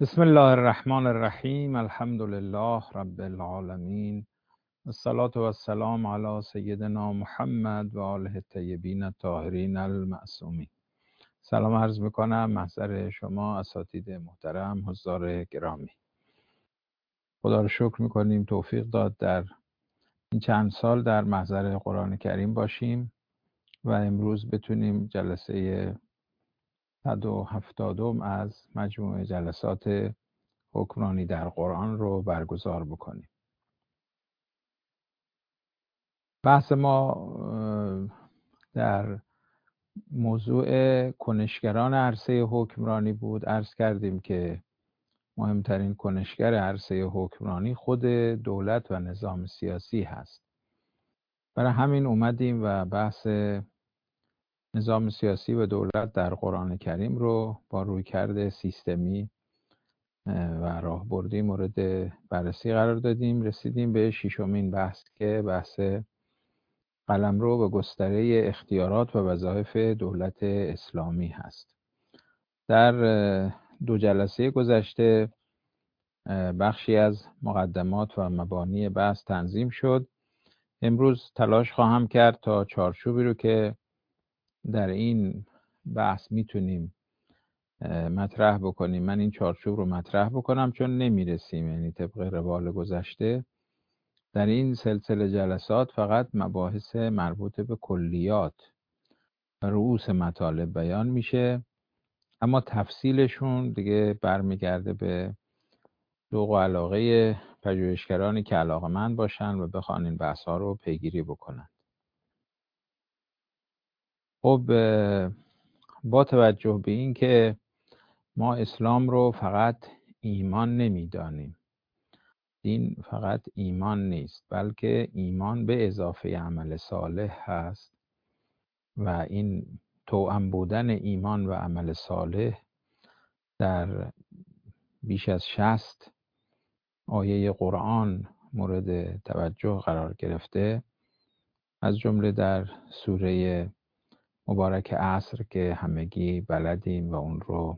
بسم الله الرحمن الرحیم. الحمد لله رب العالمین. الصلاة و السلام علی سیدنا محمد و آله الطیبین الطاهرین المعصومین. سلام عرض میکنم محضر شما اساتید محترم، حضار گرامی. خدا رو شکر میکنیم توفیق داد در این چند سال در محضر قرآن کریم باشیم و امروز بتونیم جلسه 170 از مجموعه جلسات حکمرانی در قرآن رو برگزار بکنیم. بحث ما در موضوع کنشگران عرصه حکمرانی بود. عرض کردیم که مهمترین کنشگر عرصه حکمرانی خود دولت و نظام سیاسی هست. برای همین اومدیم و بحث نظام سیاسی و دولت در قرآن کریم رو با رویکرد سیستمی و راهبردی مورد بررسی قرار دادیم. رسیدیم به ششمین بحث که بحث قلمرو و گستره اختیارات و وظایف دولت اسلامی هست. در دو جلسه گذشته بخشی از مقدمات و مبانی بحث تنظیم شد. امروز تلاش خواهم کرد تا چارچوبی رو که در این بحث میتونیم مطرح بکنیم، من این چارچوب رو مطرح بکنم، چون نمیرسیم، یعنی طبق روال گذشته در این سلسله جلسات فقط مباحث مربوط به کلیات و رؤوس مطالب بیان میشه، اما تفصیلشون دیگه برمیگرده به ذوق و علاقه پژوهشگرانی که علاقه‌مند باشن و بخوان این بحث‌ها رو پیگیری بکنن. خب با توجه به این که ما اسلام رو فقط ایمان نمیدانیم، دین فقط ایمان نیست بلکه ایمان به اضافه عمل صالح هست و این توأم بودن ایمان و عمل صالح در بیش از 60 آیه قرآن مورد توجه قرار گرفته، از جمله در سوره مبارک عصر که همگی بلدیم و اون رو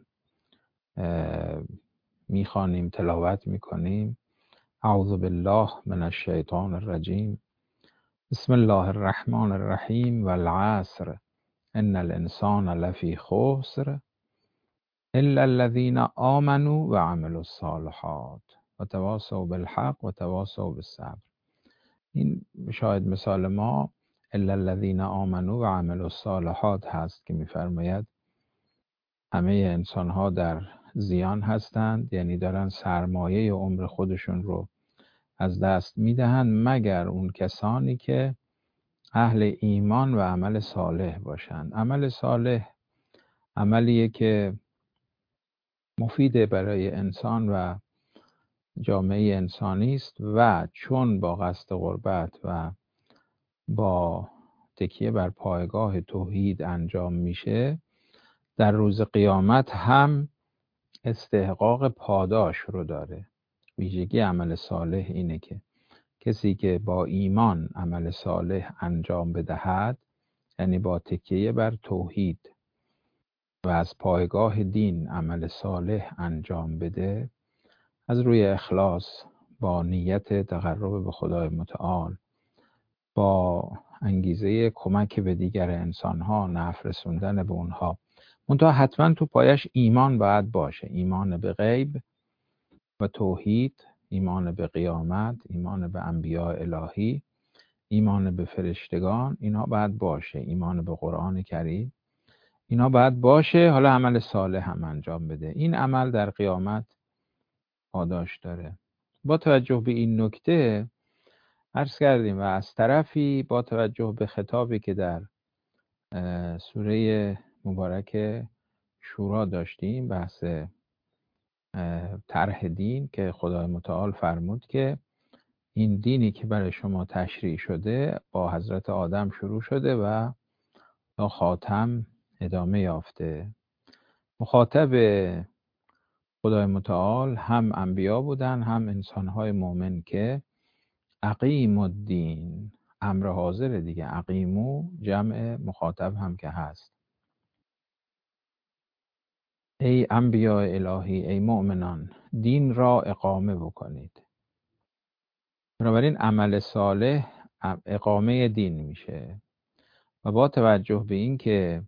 میخوانیم، تلاوت میکنیم. اعوذ بالله من الشیطان الرجیم. بسم الله الرحمن الرحیم. والعصر ان الانسان لفی خسر الا الذين آمنوا وعملوا الصالحات وتواصوا بالحق وتواصوا بالصبر. این شاید مثال ما الا الذين آمنوا وعملوا الصالحات هست که میفرماید همه انسان ها در زیان هستند، یعنی دارن سرمایه عمر خودشون رو از دست میدهند مگر اون کسانی که اهل ایمان و عمل صالح باشند. عمل صالح عملیه که مفیده برای انسان و جامعه انسانی است و چون با قصد قربت و با تکیه بر پایگاه توحید انجام میشه، در روز قیامت هم استحقاق پاداش رو داره. ویژگی عمل صالح اینه که کسی که با ایمان عمل صالح انجام بدهد، یعنی با تکیه بر توحید و از پایگاه دین عمل صالح انجام بده، از روی اخلاص، با نیت تقرب به خدای متعال، با انگیزه کمک به دیگر انسانها، نفع رسوندن به اونها، منتها حتما تو پایش ایمان باید باشه، ایمان به غیب و توحید، ایمان به قیامت، ایمان به انبیاء الهی، ایمان به فرشتگان، اینا باید باشه، ایمان به قرآن کریم، اینا باید باشه. حالا عمل صالح هم انجام بده. این عمل در قیامت پاداش داره. با توجه به این نکته عرض کردیم و از طرفی با توجه به خطابی که در سوره مبارک شورا داشتیم، بحث طرح دین که خدای متعال فرمود که این دینی که برای شما تشریع شده با حضرت آدم شروع شده و تا خاتم ادامه یافته. مخاطب خدای متعال هم انبیا بودن هم انسانهای مؤمن که اقیم الدین، امر حاضر دیگه، اقیمو جمع مخاطب هم که هست. ای انبیاء الهی، ای مؤمنان، دین را اقامه بکنید. بنابراین عمل صالح اقامه دین میشه و با توجه به این که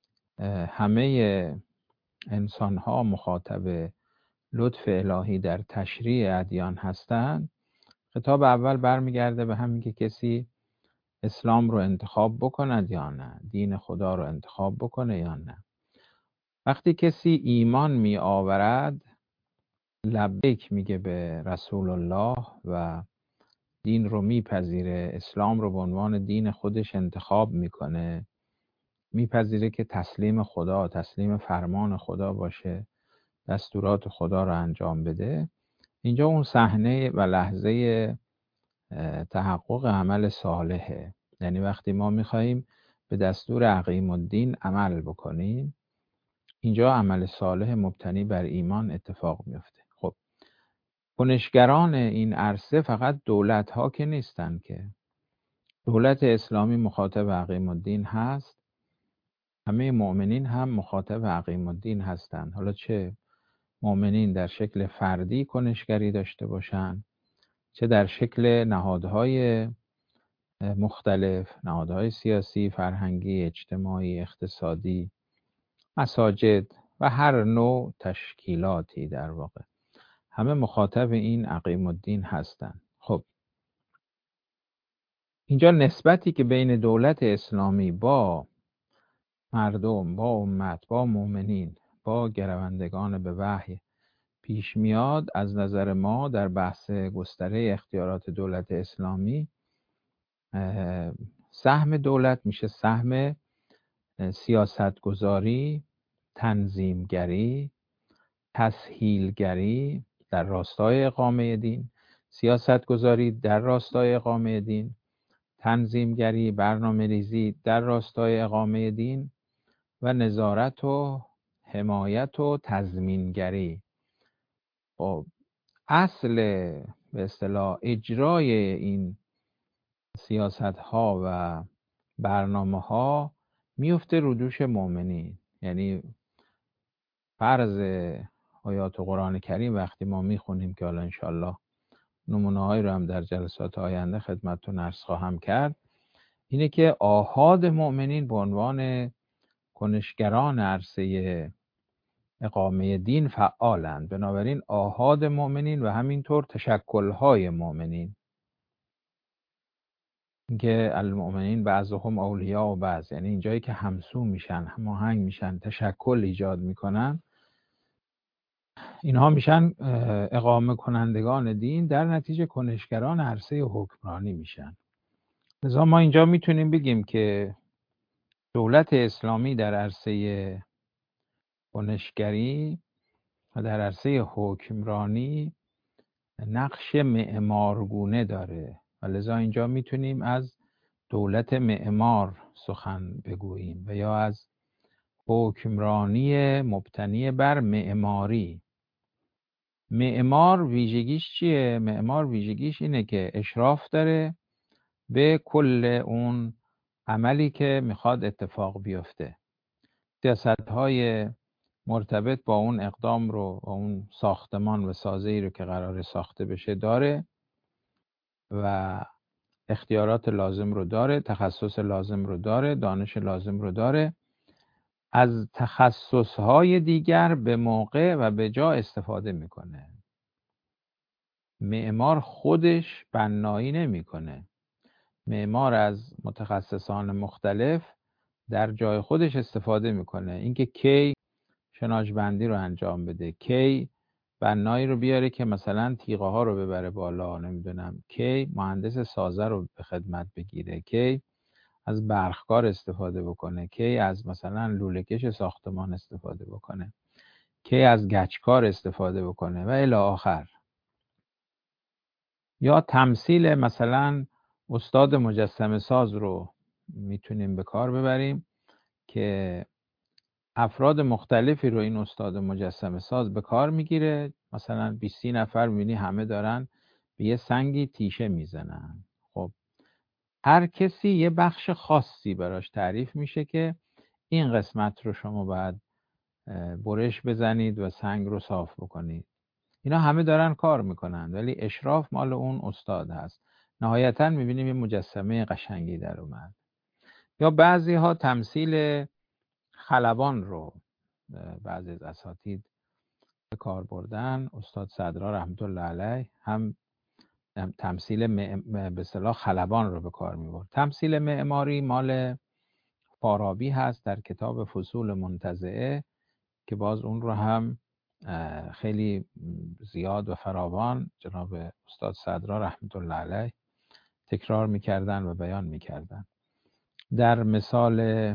همه انسان‌ها مخاطب لطف الهی در تشریع ادیان هستند، خطاب اول برمیگرده به همین که کسی اسلام رو انتخاب بکند یا نه، دین خدا رو انتخاب بکنه یا نه. وقتی کسی ایمان می آورد، لبیک میگه به رسول الله و دین رو میپذیره، اسلام رو به عنوان دین خودش انتخاب میکنه، میپذیره که تسلیم خدا، تسلیم فرمان خدا باشه، دستورات خدا رو انجام بده. اینجا اون صحنه و لحظه تحقق عمل صالحه. یعنی وقتی ما میخواییم به دستور عقیم الدین عمل بکنیم، اینجا عمل صالح مبتنی بر ایمان اتفاق میفته. خب کنشگران این عرصه فقط دولت ها که نیستن، که دولت اسلامی مخاطب عقیم الدین هست، همه مؤمنین هم مخاطب عقیم الدین هستند. حالا چه مؤمنین در شکل فردی کنشگری داشته باشند، چه در شکل نهادهای مختلف، نهادهای سیاسی، فرهنگی، اجتماعی، اقتصادی، مساجد و هر نوع تشکیلاتی، در واقع همه مخاطب این عقیم الدین هستند. خب اینجا نسبتی که بین دولت اسلامی با مردم، با امت، با مؤمنین، با گروندگان به وحی پیش میاد، از نظر ما در بحث گستره اختیارات دولت اسلامی، سهم دولت میشه سهم سیاستگذاری، تنظیمگری، تسهیلگری در راستای اقامه دین، سیاستگذاری در راستای اقامه دین، تنظیمگری، برنامه‌ریزی در راستای اقامه دین و نظارت و حمایت و تضمینگری. خب اصل به اصطلاح اجرای این سیاست ها و برنامه ها میفته رو دوش مؤمنین. یعنی فرض آیات قرآن کریم وقتی ما میخونیم که حالا انشالله نمونه هایی رو هم در جلسات آینده خدمتتون عرض خواهم کرد، اینه که آحاد مؤمنین به عنوان کنشگران عرصه اقامه دین فعالند. بنابراین آحاد مؤمنین و همینطور تشکل‌های مؤمنین، که المؤمنین بعضهم اولیاء و بعض، یعنی اینجایی که همسو میشن، هماهنگ میشن، تشکل ایجاد میکنن، اینها میشن اقامه کنندگان دین، در نتیجه کنشگران عرصه حکمرانی میشن. لذا ما اینجا میتونیم بگیم که دولت اسلامی در عرصه کنشگری و در عرصه حکمرانی نقش معمارگونه داره و لذا اینجا میتونیم از دولت معمار سخن بگوییم و یا از حکمرانی مبتنی بر معماری. معمار ویژگیش چیه؟ معمار ویژگیش اینه که اشراف داره به کل اون عملی که میخواد اتفاق بیفته، سیاست‌های مرتبط با اون اقدام رو، با اون ساختمان و سازه‌ای رو که قراره ساخته بشه داره و اختیارات لازم رو داره، تخصص لازم رو داره، دانش لازم رو داره، از تخصص‌های دیگر به موقع و به جا استفاده میکنه. معمار خودش بنایی نمیکنه، معمار از متخصصان مختلف در جای خودش استفاده میکنه. اینکه کی شناجبندی رو انجام بده، کی بنایی رو بیاره که مثلا تیغه ها رو ببره بالا، نمیدونم کی مهندس سازه رو به خدمت بگیره، کی از برقکار استفاده بکنه، کی از مثلا لوله‌کش ساختمان استفاده بکنه، کی از گچکار استفاده بکنه و الی آخر. یا تمثیل مثلا استاد مجسمه ساز رو میتونیم به کار ببریم که افراد مختلفی رو این استاد مجسمه ساز به کار میگیره، مثلا 20 نفر میبینی همه دارن به یه سنگی تیشه میزنن. خب هر کسی یه بخش خاصی براش تعریف میشه که این قسمت رو شما باید برش بزنید و سنگ رو صاف بکنید. اینا همه دارن کار میکنن، ولی اشراف مال اون استاد هست. نهایتا میبینیم یه مجسمه قشنگی در اومد. یا بعضی ها تمثیل خلبان رو بعضی از اساتید به کار بردن. استاد صدرا رحمت الله علیه هم تمثیل به اصطلاح خلبان رو به کار میبرد. تمثیل معماری مال فارابی هست در کتاب فصول منتزعه که باز اون رو هم خیلی زیاد و فراوان جناب استاد صدرا رحمت الله علیه تکرار میکردن و بیان میکردن. در مثال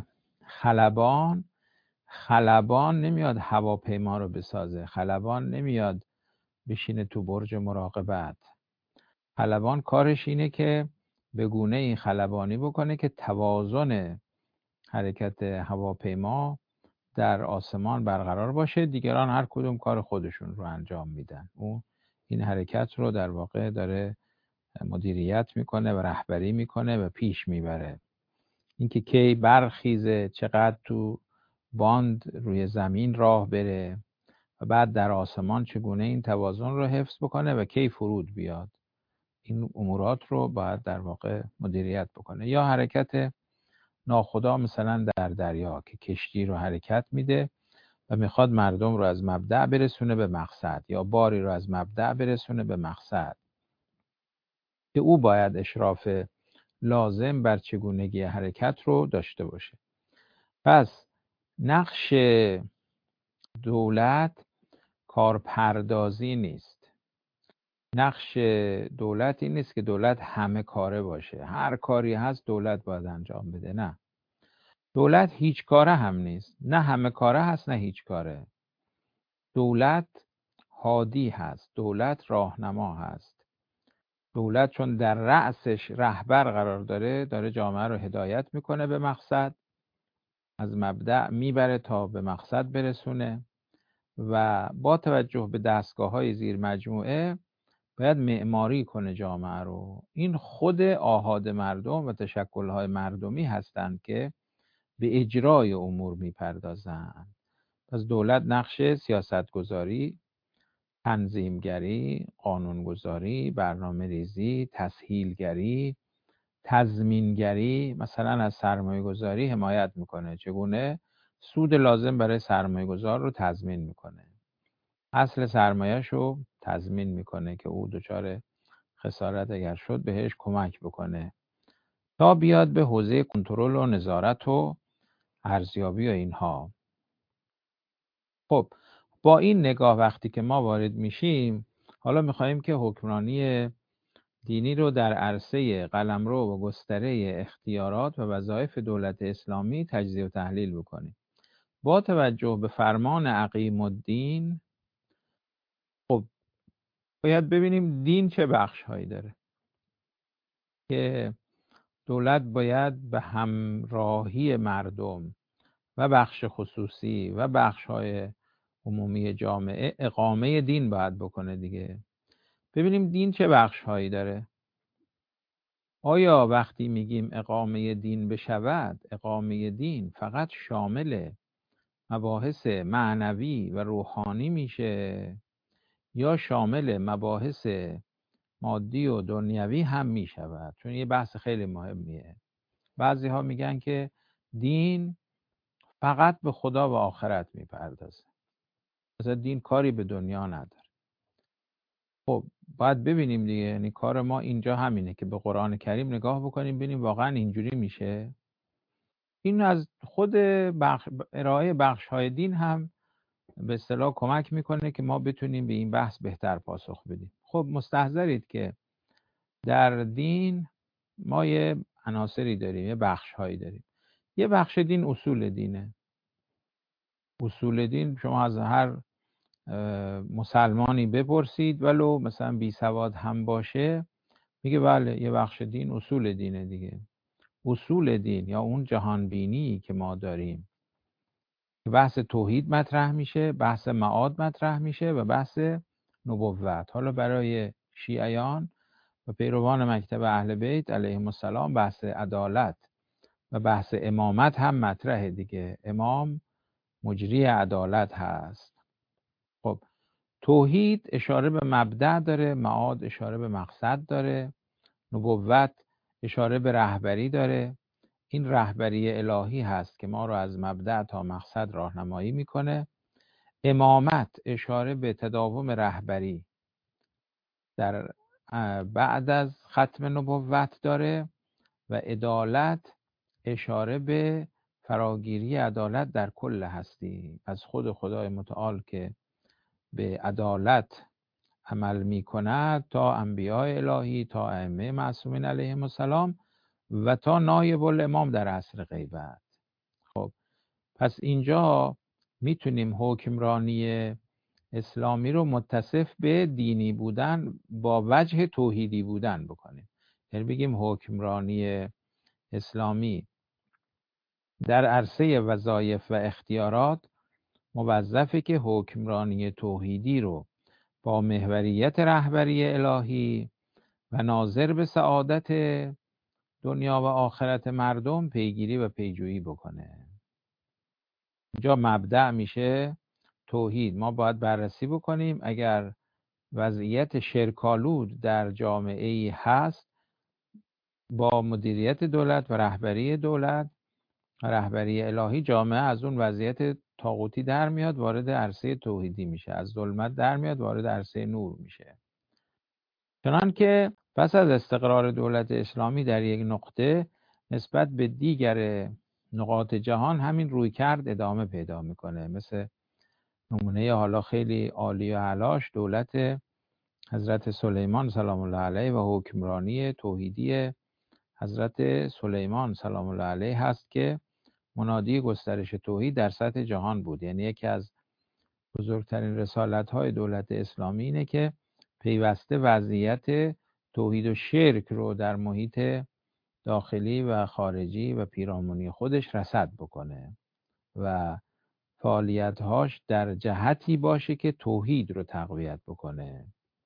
خلبان نمیاد هواپیما رو بسازه، خلبان نمیاد بشینه تو برج مراقبت. خلبان کارش اینه که به گونه‌ای خلبانی بکنه که توازن حرکت هواپیما در آسمان برقرار باشه، دیگران هر کدوم کار خودشون رو انجام میدن. اون این حرکت رو در واقع داره مدیریت میکنه و رهبری میکنه و پیش میبره. اینکه کی برخیزه، چقدر تو باند روی زمین راه بره و بعد در آسمان چگونه این توازن رو حفظ بکنه و کی فرود بیاد، این امورات رو باید در واقع مدیریت بکنه. یا حرکت ناخدا مثلا در دریا که کشتی رو حرکت میده و میخواد مردم رو از مبدأ برسونه به مقصد، یا باری رو از مبدأ برسونه به مقصد، که او باید اشراف لازم بر چگونگی حرکت رو داشته باشه. پس نقش دولت کارپردازی نیست. نقش دولت این نیست که دولت همه کاره باشه، هر کاری هست دولت باید انجام بده. نه، دولت هیچ کاره هم نیست، نه همه کاره هست نه هیچ کاره. دولت هادی هست، دولت راهنما هست. دولت چون در رأسش رهبر قرار داره جامعه رو هدایت میکنه به مقصد، از مبدأ میبره تا به مقصد برسونه و با توجه به دستگاه‌های زیر مجموعه باید معماری کنه جامعه رو. این خود آحاد مردم و تشکل‌های مردمی هستند که به اجرای امور میپردازند. پس دولت نقش سیاستگذاری، تنظیمگری، قانونگذاری، برنامه ریزی، تسهیلگری، تضمینگری، مثلا از سرمایه گذاری حمایت میکنه، چگونه سود لازم برای سرمایه گذار رو تضمین میکنه، اصل سرمایه‌ش رو تضمین میکنه که او دچار خسارت اگر شد بهش کمک بکنه، تا بیاد به حوزه کنترل و نظارت و ارزیابی و اینها. خب با این نگاه وقتی که ما وارد میشیم، حالا میخوایم که حکمرانی دینی رو در عرصه قلمرو و گستره اختیارات و وظایف دولت اسلامی تجزیه و تحلیل بکنیم. با توجه به فرمان عقیم الدین، خب باید ببینیم دین چه بخش هایی داره که دولت باید به همراهی مردم و بخش خصوصی و بخش های عمومی جامعه اقامه دین باید بکنه دیگه. ببینیم دین چه بخش هایی داره. آیا وقتی میگیم اقامه دین بشود، اقامه دین فقط شامل مباحث معنوی و روحانی میشه یا شامل مباحث مادی و دنیوی هم میشود؟ چون یه بحث خیلی مهمیه. بعضی ها میگن که دین فقط به خدا و آخرت میپردازه، مثلا دین کاری به دنیا نداره. خب باید ببینیم دیگه، یعنی کار ما اینجا همینه که به قرآن کریم نگاه بکنیم ببینیم واقعا اینجوری میشه. این از خود ارائه بخش های دین هم به اصطلاح کمک میکنه که ما بتونیم به این بحث بهتر پاسخ بدیم. خب مستحضرید که در دین ما یه عناصری داریم، یه بخش هایی داریم. یه بخش دین اصول دینه. اصول دین شما از هر مسلمانی بپرسید ولو مثلا بی سواد هم باشه، میگه بله یه بخش دین اصول دینه دیگه. اصول دین یا اون جهان بینی که ما داریم، بحث توحید مطرح میشه، بحث معاد مطرح میشه و بحث نبوت. حالا برای شیعیان و پیروان مکتب اهل بیت علیهم السلام بحث عدالت و بحث امامت هم مطرحه دیگه. امام مجری عدالت هست. خب توحید اشاره به مبدأ داره، معاد اشاره به مقصد داره، نبوت اشاره به رهبری داره. این رهبری الهی هست که ما رو از مبدأ تا مقصد راهنمایی میکنه. امامت اشاره به تداوم رهبری در بعد از ختم نبوت داره و عدالت اشاره به فراگیری عدالت در کل هستی از خود خدای متعال که به عدالت عمل می کند تا انبیاء الهی، تا ائمه معصومین علیهم السلام و تا نایب الامام در عصر غیبت. خب پس اینجا میتونیم حکمرانی اسلامی رو متصف به دینی بودن با وجه توحیدی بودن بکنیم. یعنی بگیم حکمرانی اسلامی در عرصه وظایف و اختیارات موظفه که حکمرانی توحیدی رو با محوریت رهبری الهی و ناظر به سعادت دنیا و آخرت مردم پیگیری و پیجویی بکنه. اینجا مبدأ میشه توحید. ما باید بررسی بکنیم اگر وضعیت شرکالود در جامعه ای هست با مدیریت دولت و رهبری دولت و رهبری الهی، جامعه از اون وضعیت طاغوتی در میاد وارد عرصه توحیدی میشه، از ظلمت در میاد وارد عرصه نور میشه. چنان که پس از استقرار دولت اسلامی در یک نقطه نسبت به دیگر نقاط جهان همین رویکرد ادامه پیدا میکنه. مثل نمونه حالا خیلی عالی و علاش دولت حضرت سلیمان سلام الله علیه و حکمرانی توحیدی حضرت سلیمان سلام الله علیه هست که منادی گسترش توحید در سطح جهان بود. یعنی یکی از بزرگترین رسالت‌های دولت اسلامی اینه که پیوسته وضعیت توحید و شرک رو در محیط داخلی و خارجی و پیرامونی خودش رصد بکنه و فعالیت‌هاش در جهتی باشه که توحید رو تقویت بکنه.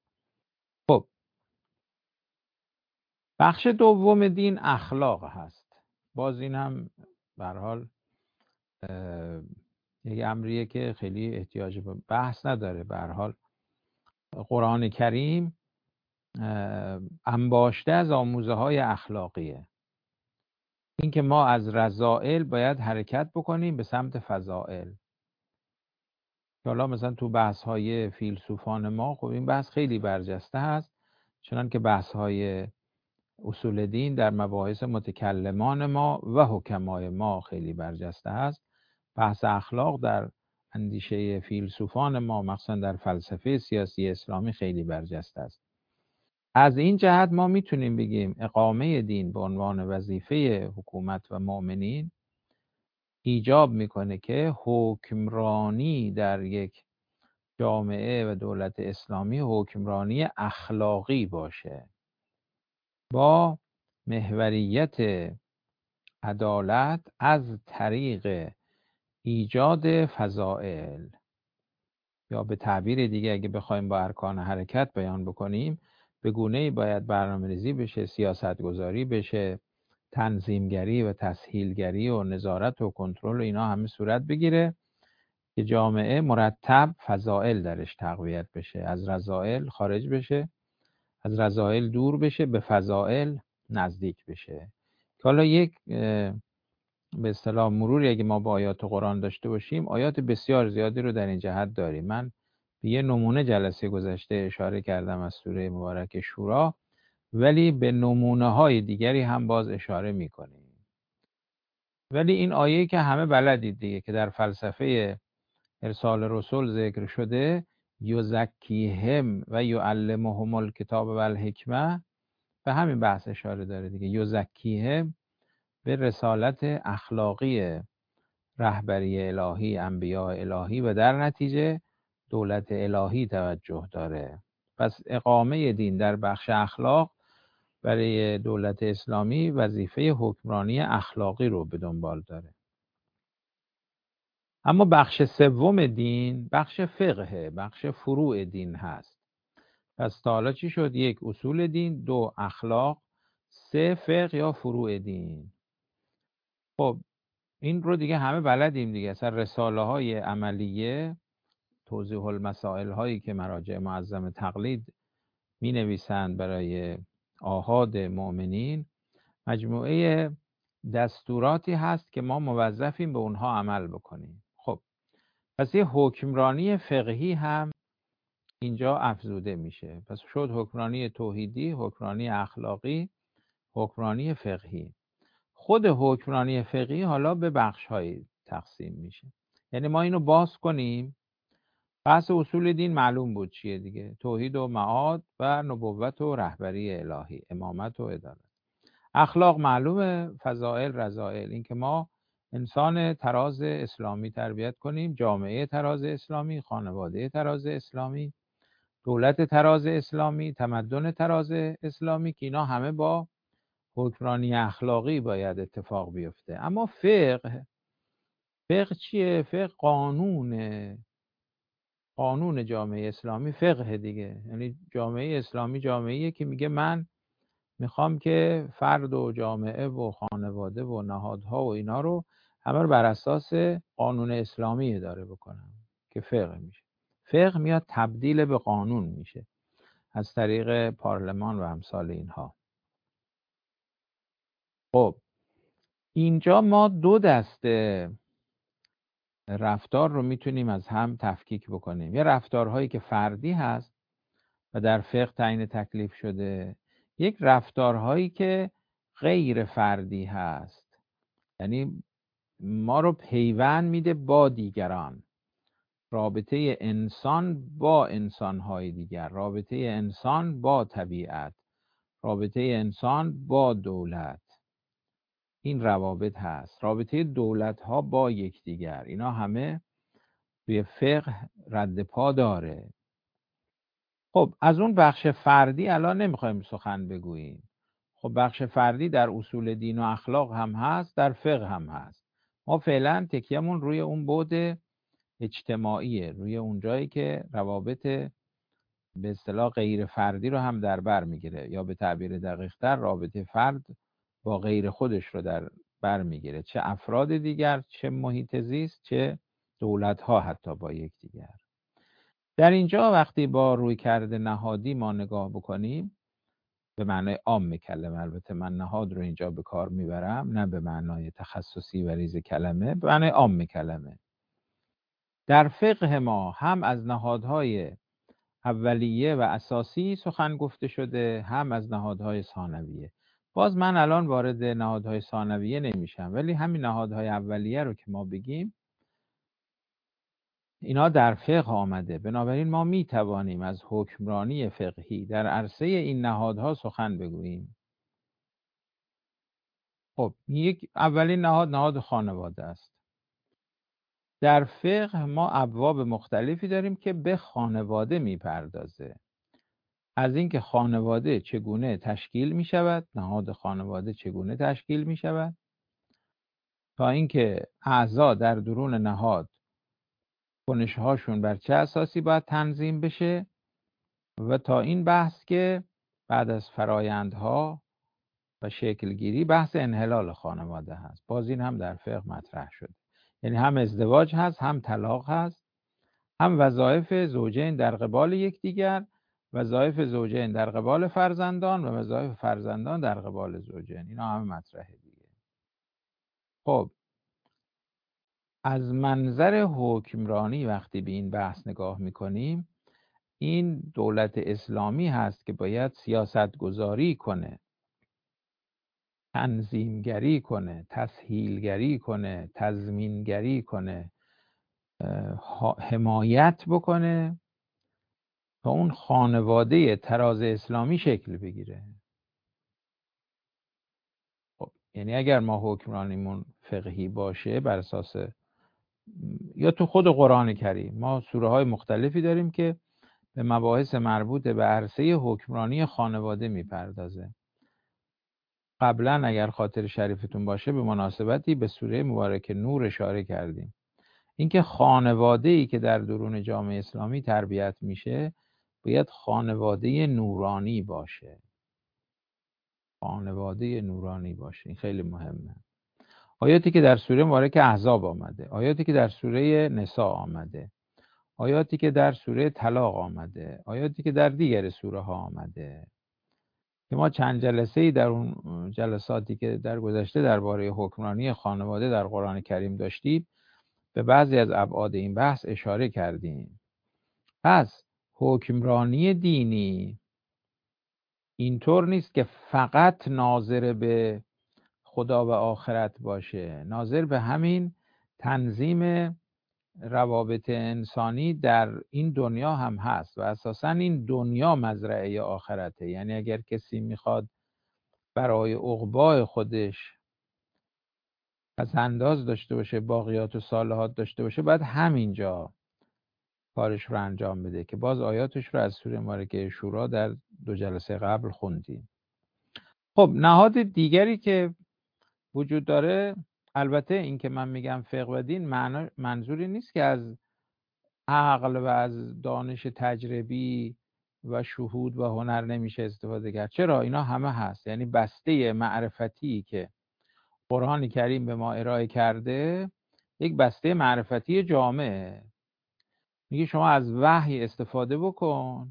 خب بخش دوم دین اخلاق هست. باز این هم به هر حال یک امریه که خیلی احتیاج به بحث نداره. به هر حال قرآن کریم انباشته از آموزه های اخلاقیه. این که ما از رذائل باید حرکت بکنیم به سمت فضائل. حالا مثلا تو بحث های فیلسوفان ما خب این بحث خیلی برجسته هست، چنان که بحث های اصول دین در مباحث متکلمان ما و حکمای ما خیلی برجسته هست. بحث اخلاق در اندیشه فیلسوفان ما مخصوصا در فلسفه سیاسی اسلامی خیلی برجسته است. از این جهت ما میتونیم بگیم اقامه دین به عنوان وظیفه حکومت و مؤمنین ایجاب میکنه که حکمرانی در یک جامعه و دولت اسلامی حکمرانی اخلاقی باشه با محوریت عدالت از طریق ایجاد فضائل، یا به تعبیر دیگه اگه بخوایم با ارکان حرکت بیان بکنیم به گونه‌ای باید برنامه‌ریزی بشه، سیاست‌گذاری بشه، تنظیمگری و تسهیلگری و نظارت و کنترل و اینا همه صورت بگیره که جامعه مرتب فضائل درش تقویت بشه، از رذائل خارج بشه، از رذائل دور بشه، به فضائل نزدیک بشه. که حالا یک به اصطلاح مروری اگه ما با آیات قرآن داشته باشیم، آیات بسیار زیادی رو در این جهت داریم. من به یه نمونه جلسه گذشته اشاره کردم از سوره مبارک شورا، ولی به نمونه های دیگری هم باز اشاره میکنیم. ولی این آیه که همه بلدید دیگه که در فلسفه ارسال رسول ذکر شده، یزکیهم و یعلمهم الکتاب و الحکمه، به همین بحث اشاره داره دیگه. یزکیهم به رسالت اخلاقی رهبری الهی، انبیاء الهی و در نتیجه دولت الهی توجه داره. پس اقامه دین در بخش اخلاق برای دولت اسلامی وظیفه حکمرانی اخلاقی رو به دنبال داره. اما بخش سوم دین بخش فقه، بخش فروع دین هست. پس تا حالا چی شد؟ یک، اصول دین، دو، اخلاق، سه، فقه یا فروع دین. خب این رو دیگه همه بلدیم دیگه. اصلا رساله های عملیه، توضیح المسائل هایی که مراجع معظم تقلید می نویسند برای آحاد مؤمنین، مجموعه دستوراتی هست که ما موظفیم به اونها عمل بکنیم. خب پس یه حکمرانی فقهی هم اینجا افزوده میشه. پس شد حکمرانی توحیدی، حکمرانی اخلاقی، حکمرانی فقهی. خود حکمرانی فقهی حالا به بخش‌هایی تقسیم میشه. یعنی ما اینو باز کنیم. بحث اصول دین معلوم بود چیه دیگه، توحید و معاد و نبوت و رهبری الهی، امامت و عدالت. اخلاق معلومه، فضائل، رذائل، این که ما انسان تراز اسلامی تربیت کنیم، جامعه تراز اسلامی، خانواده تراز اسلامی، دولت تراز اسلامی، تمدن تراز اسلامی، که اینا همه با حکمرانی اخلاقی باید اتفاق بیفته. اما فقه چیه؟ فقه قانون جامعه اسلامی فقه دیگه. یعنی جامعه اسلامی جامعه‌ایه که میگه من میخوام که فرد و جامعه و خانواده و نهادها و اینا رو همه رو بر اساس قانون اسلامی اداره بکنم، که فقه میشه. فقه میاد تبدیل به قانون میشه از طریق پارلمان و امثال اینها. خب اینجا ما دو دسته رفتار رو میتونیم از هم تفکیک بکنیم. یه رفتارهایی که فردی هست و در فقه تعیین تکلیف شده، یک رفتارهایی که غیر فردی هست، یعنی ما رو پیوند میده با دیگران، رابطه انسان با انسانهای دیگر، رابطه انسان با طبیعت، رابطه انسان با دولت. این روابط هست. رابطه دولت ها با یکدیگر، اینا همه توی فقه رد پا داره. خب از اون بخش فردی الان نمیخوایم سخن بگوییم. خب بخش فردی در اصول دین و اخلاق هم هست، در فقه هم هست. ما فعلا تکیه‌مون روی اون بعد اجتماعیه، روی اون جایی که روابط به اصطلاح غیر فردی رو هم در بر میگیره، یا به تعبیر دقیق‌تر رابطه فرد با غیر خودش رو در بر میگیره، چه افراد دیگر، چه محیط زیست، چه دولت‌ها حتی با یکدیگر. در اینجا وقتی با رویکرد نهادی ما نگاه بکنیم، به معنای عام کلمه، البته من نهاد رو اینجا به کار میبرم نه به معنای تخصصی و ریز کلمه، به معنای عام کلمه. در فقه ما هم از نهادهای اولیه و اساسی سخن گفته شده، هم از نهادهای ثانویه. باز من الان وارد نهادهای ثانویه نمیشم، ولی همین نهادهای اولیه رو که ما بگیم، اینا در فقه آمده. بنابراین ما می توانیم از حکمرانی فقهی در عرصه این نهادها سخن بگوییم. خب یک اولین نهاد خانواده است. در فقه ما ابواب مختلفی داریم که به خانواده میپردازه. از اینکه خانواده چگونه تشکیل می شود، نهاد خانواده چگونه تشکیل می شود، تا اینکه اعضا در درون نهاد کنش‌هاشون بر چه اساسی باید تنظیم بشه، و تا این بحث که بعد از فرایندها و شکلگیری بحث انحلال خانواده هست. باز این هم در فقه مطرح شده. یعنی هم ازدواج هست، هم طلاق هست، هم وظایف زوجین در قبال یکدیگر، وظایف زوجین در قبال فرزندان و وظایف فرزندان در قبال زوجین. اینا همه مطرحه دیگه. خب از منظر حکمرانی وقتی به این بحث نگاه میکنیم، این دولت اسلامی هست که باید سیاست گذاری کنه، تنظیمگری کنه، تسهیلگری کنه، تضمینگری کنه، حمایت بکنه تا اون خانواده تراز اسلامی شکل بگیره. خب یعنی اگر ما حکمرانیمون فقهی باشه، بر اساس یا تو خود قرآن کریم ما سوره های مختلفی داریم که به مباحث مربوط به عرصه حکمرانی خانواده میپردازه. قبلا اگر خاطر شریفتون باشه به مناسبتی به سوره مبارک نور اشاره کردیم. اینکه خانواده‌ای که در درون جامعه اسلامی تربیت میشه باید خانواده نورانی باشه. خانواده نورانی باشه، این خیلی مهمه. آیاتی که در سوره مبارک احزاب آمده، آیاتی که در سوره نساء آمده، آیاتی که در سوره طلاق آمده، آیاتی که در دیگر سوره ها آمده، که ما چند جلسه‌ای در اون جلساتی که در گذشته درباره حکمرانی خانواده در قرآن کریم داشتیم به بعضی از ابعاد این بحث اشاره کردیم. پس حکمرانی دینی اینطور نیست که فقط ناظر به خدا و آخرت باشه، ناظر به همین تنظیم روابط انسانی در این دنیا هم هست و اساساً این دنیا مزرعه آخرته. یعنی اگر کسی میخواد برای عقبای خودش پس‌انداز داشته باشه، باقیات و صالحات داشته باشه، باید همینجا کارش رو انجام بده که باز آیاتش رو از سوره مبارکه شورا در 2 جلسه قبل خوندیم. خب نهاد دیگری که وجود داره، البته این که من میگم فقه و دین منظوری نیست که از عقل و از دانش تجربی و شهود و هنر نمیشه استفاده کرد. چرا؟ اینا همه هست. یعنی بسته معرفتی که قرآن کریم به ما ارائه کرده یک بسته معرفتی جامعه. میگه شما از وحی استفاده بکن،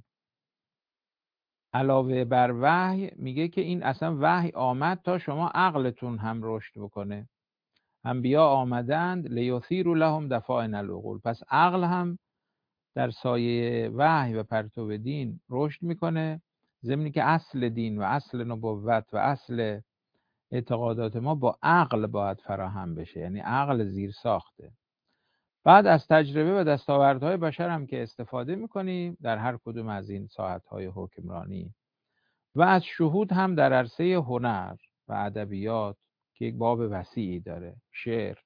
علاوه بر وحی میگه که این اصلا وحی آمد تا شما عقلتون هم رشد بکنه. انبیا آمدند لیثیروا لهم دفائن العقول. پس عقل هم در سایه وحی و پرتو دین رشد میکنه، ضمنی که اصل دین و اصل نبوت و اصل اعتقادات ما با عقل باید فراهم بشه. یعنی عقل زیر ساخته. بعد از تجربه و دستاوردهای بشر هم که استفاده میکنیم در هر کدوم از این ساحت‌های حکمرانی و از شهود هم در عرصه هنر و ادبیات که یک باب وسیعی داره، شعر،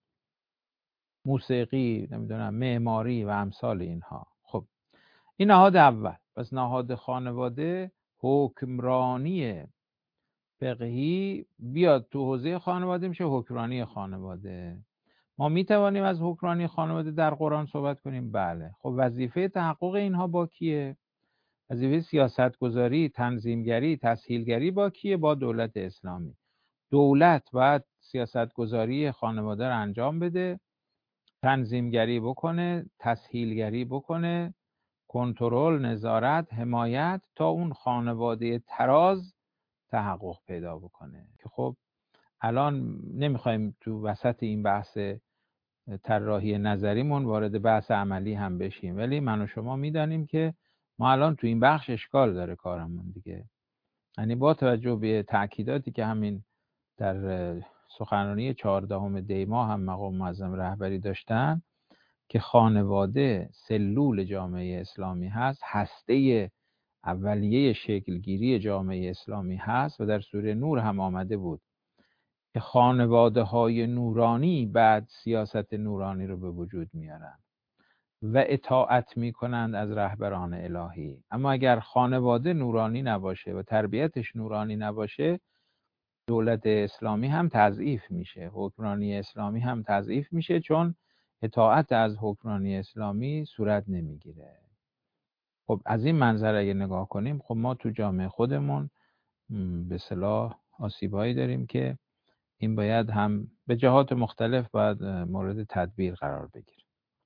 موسیقی، نمیدونم معماری و امثال اینها. خب این نهاد اول. پس نهاد خانواده حکمرانی فقهی بیاد تو حوزه خانواده میشه حکمرانی خانواده. ما می توانیم از حکمرانی خانواده در قرآن صحبت کنیم؟ بله. خب وظیفه تحقق اینها با کیه؟ وظیفه سیاستگذاری، تنظیمگری، تسهیلگری با کیه؟ با دولت اسلامی. دولت باید سیاستگذاری خانواده رو انجام بده، تنظیمگری بکنه، تسهیلگری بکنه، کنترل، نظارت، حمایت، تا اون خانواده تراز تحقق پیدا بکنه. که خب الان نمیخوایم تو وسط این بحث طراحی نظریمون وارد بحث عملی هم بشیم، ولی من و شما میدانیم که ما الان تو این بخش اشکال داره کارمون دیگه. یعنی با توجه به تأکیداتی که همین در سخنرانی 14 دی ماه هم مقام معظم رهبری داشتن که خانواده سلول جامعه اسلامی هست، هسته اولیه شکلگیری جامعه اسلامی هست و در سوره نور هم آمده بود که خانواده های نورانی بعد سیاست نورانی رو به وجود میارن و اطاعت میکنند از رهبران الهی. اما اگر خانواده نورانی نباشه و تربیتش نورانی نباشه، دولت اسلامی هم تضعیف میشه، حکمرانی اسلامی هم تضعیف میشه، چون اطاعت از حکمرانی اسلامی صورت نمیگیره. خب از این منظر اگه نگاه کنیم، خب ما تو جامعه خودمون به اصطلاح آسیبایی داریم که این باید هم به جهات مختلف باید مورد تدبیر قرار بگیره.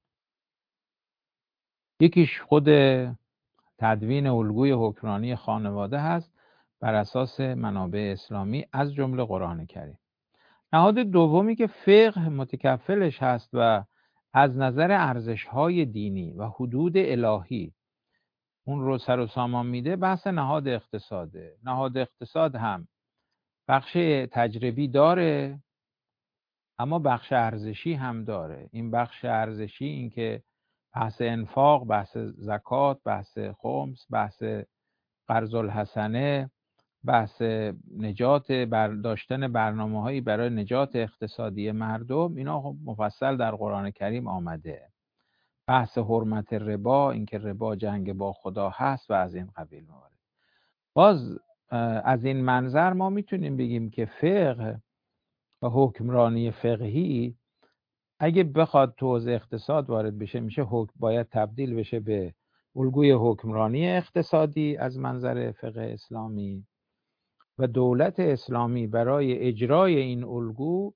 یکیش خود تدوین الگوی حکمرانی خانواده هست بر اساس منابع اسلامی از جمله قرآن کریم. نهاد دومی که فقه متکفلش هست و از نظر ارزش‌های دینی و حدود الهی اون رو سر و سامان میده، بحث نهاد اقتصاده. نهاد اقتصاد هم بخش تجربی داره اما بخش ارزشی هم داره. این بخش ارزشی این که بحث انفاق، بحث زکات، بحث خمس، بحث قرض الحسنه، بحث نجات، داشتن برنامه‌هایی برای نجات اقتصادی مردم، اینا خب مفصل در قرآن کریم آمده. بحث حرمت ربا، اینکه ربا جنگ با خدا هست و از این قبیل موارد. باز از این منظر ما میتونیم بگیم که فقه و حکمرانی فقهی اگه بخواد تو حوزه اقتصاد وارد بشه، میشه باید تبدیل بشه به الگوی حکمرانی اقتصادی از منظر فقه اسلامی و دولت اسلامی برای اجرای این الگو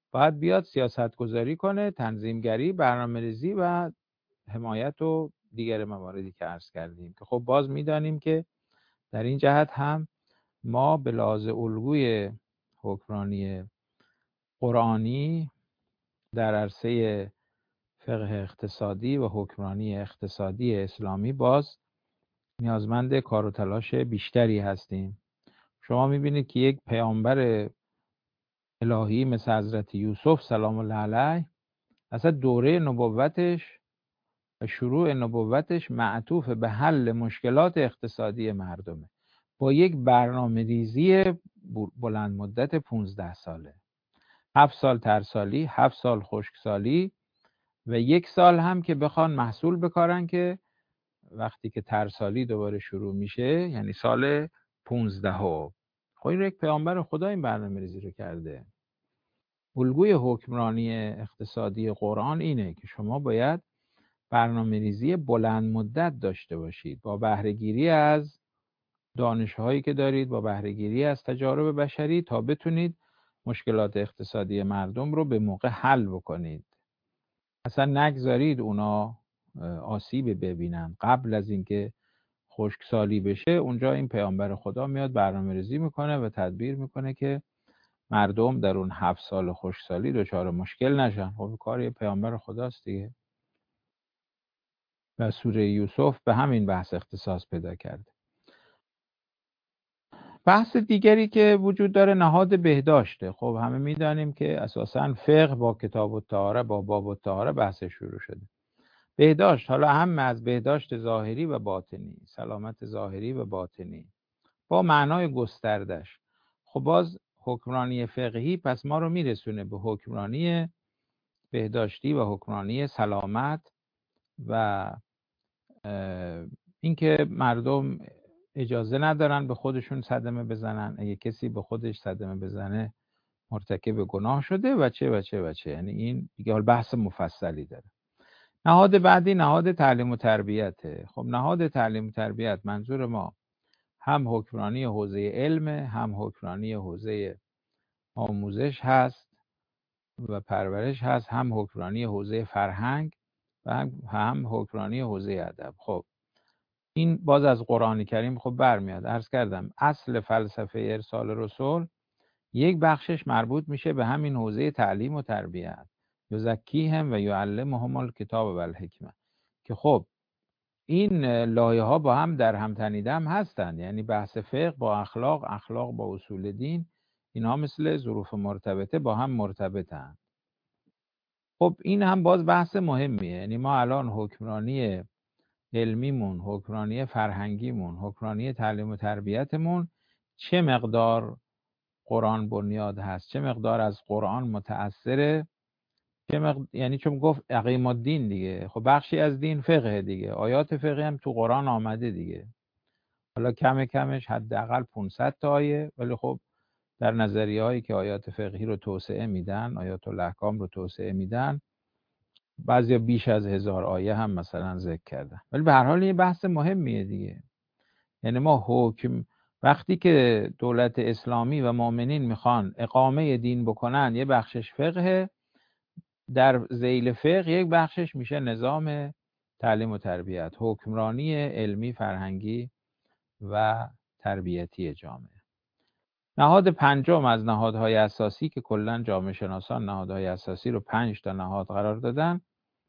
باید بیاد سیاست گذاری کنه، تنظیمگری، برنامه‌ریزی و حمایت و دیگر مواردی که عرض کردیم که خب باز میدانیم که در این جهت هم ما به لحاظ الگوی حکمرانی قرآنی در عرصه فقه اقتصادی و حکمرانی اقتصادی اسلامی باز نیازمند کار و تلاش بیشتری هستیم. شما میبینید که یک پیامبر الهی مثل حضرت یوسف سلام الله علیه اصلا دوره نبوتش و شروع نبوتش معطوف به حل مشکلات اقتصادی مردمه با یک برنامه ریزی بلند مدت 15 ساله، 7 سال ترسالی، 7 سال خشکسالی و 1 سال هم که بخوان محصول بکارن که وقتی که ترسالی دوباره شروع میشه یعنی سال 15. خب این یک پیامبر خدا این برنامه ریزی رو کرده. الگوی حکمرانی اقتصادی قرآن اینه که شما باید برنامه‌ریزی بلند مدت داشته باشید با بهره‌گیری از دانش‌هایی که دارید، با بهره‌گیری از تجارب بشری تا بتونید مشکلات اقتصادی مردم رو به موقع حل بکنید. اصلا نگذارید اونا آسیب ببینن. قبل از اینکه خشکسالی بشه اونجا این پیامبر خدا میاد برنامه‌ریزی میکنه و تدبیر میکنه که مردم در اون 7 سال خشکسالی دچار مشکل نشن. خب کار یه پیامبر خداست دیگه. و سوره یوسف به همین بحث اختصاص پیدا کرده. بحث دیگری که وجود داره نهاد بهداشته. خب همه میدانیم که اساساً فقه با کتاب الطهاره با باب الطهاره بحث شروع شده. بهداشت حالا هم از بهداشت ظاهری و باطنی، سلامت ظاهری و باطنی با معنای گستردش. خب باز حکمرانی فقهی پس ما رو میرسونه به حکمرانی بهداشتی و حکمرانی سلامت و اینکه مردم اجازه ندارن به خودشون صدمه بزنن. اگه کسی به خودش صدمه بزنه مرتکب گناه شده و چه و چه و چه. یعنی این دیگه بحث مفصلی داره. نهاد بعدی نهاد تعلیم و تربیته. خب نهاد تعلیم و تربیت منظور ما هم حکمرانی حوزه علم، هم حکمرانی حوزه آموزش هست و پرورش هست، هم حکمرانی حوزه فرهنگ و هم حکمرانی حوزه ادب. خب این باز از قرآن کریم خب برمیاد. عرض کردم اصل فلسفه ارسال رسول یک بخشش مربوط میشه به همین حوزه تعلیم و تربیت، یزکیهم و یعلمهم الکتاب و الحکمه، که خب این لایه ها با هم در هم تنیده هم هستند. یعنی بحث فقه با اخلاق، اخلاق با اصول دین، اینها مثل ظروف مرتبطه با هم مرتبطن. خب این هم باز بحث مهمیه. یعنی ما الان حکمرانی علمیمون، حکمرانی فرهنگیمون، حکمرانی تعلیم و تربیتمون چه مقدار قرآن بنیاد هست، چه مقدار از قرآن متأثره، یعنی چون گفت اقیم الدین دیگه، خب بخشی از دین فقه دیگه، آیات فقهی هم تو قرآن آمده دیگه. حالا کم کمش حداقل 500 تا آیه، ولی خب در نظریه هایی که آیات فقهی رو توسعه میدن، آیات الاحکام رو توسعه میدن، بعضیا بیش از 1000 آیه هم مثلا ذکر کردن. ولی به هر حال یه بحث مهمیه دیگه. یعنی ما حکم وقتی که دولت اسلامی و مؤمنین میخوان اقامه دین بکنن، یه بخشش فقه، در ذیل فقه یک بخشش میشه نظام تعلیم و تربیت، حکمرانی علمی، فرهنگی و تربیتی جامعه. نهاد پنجم از نهادهای اساسی که کلا جامعه شناسان نهادهای اساسی رو 5 تا نهاد قرار دادن.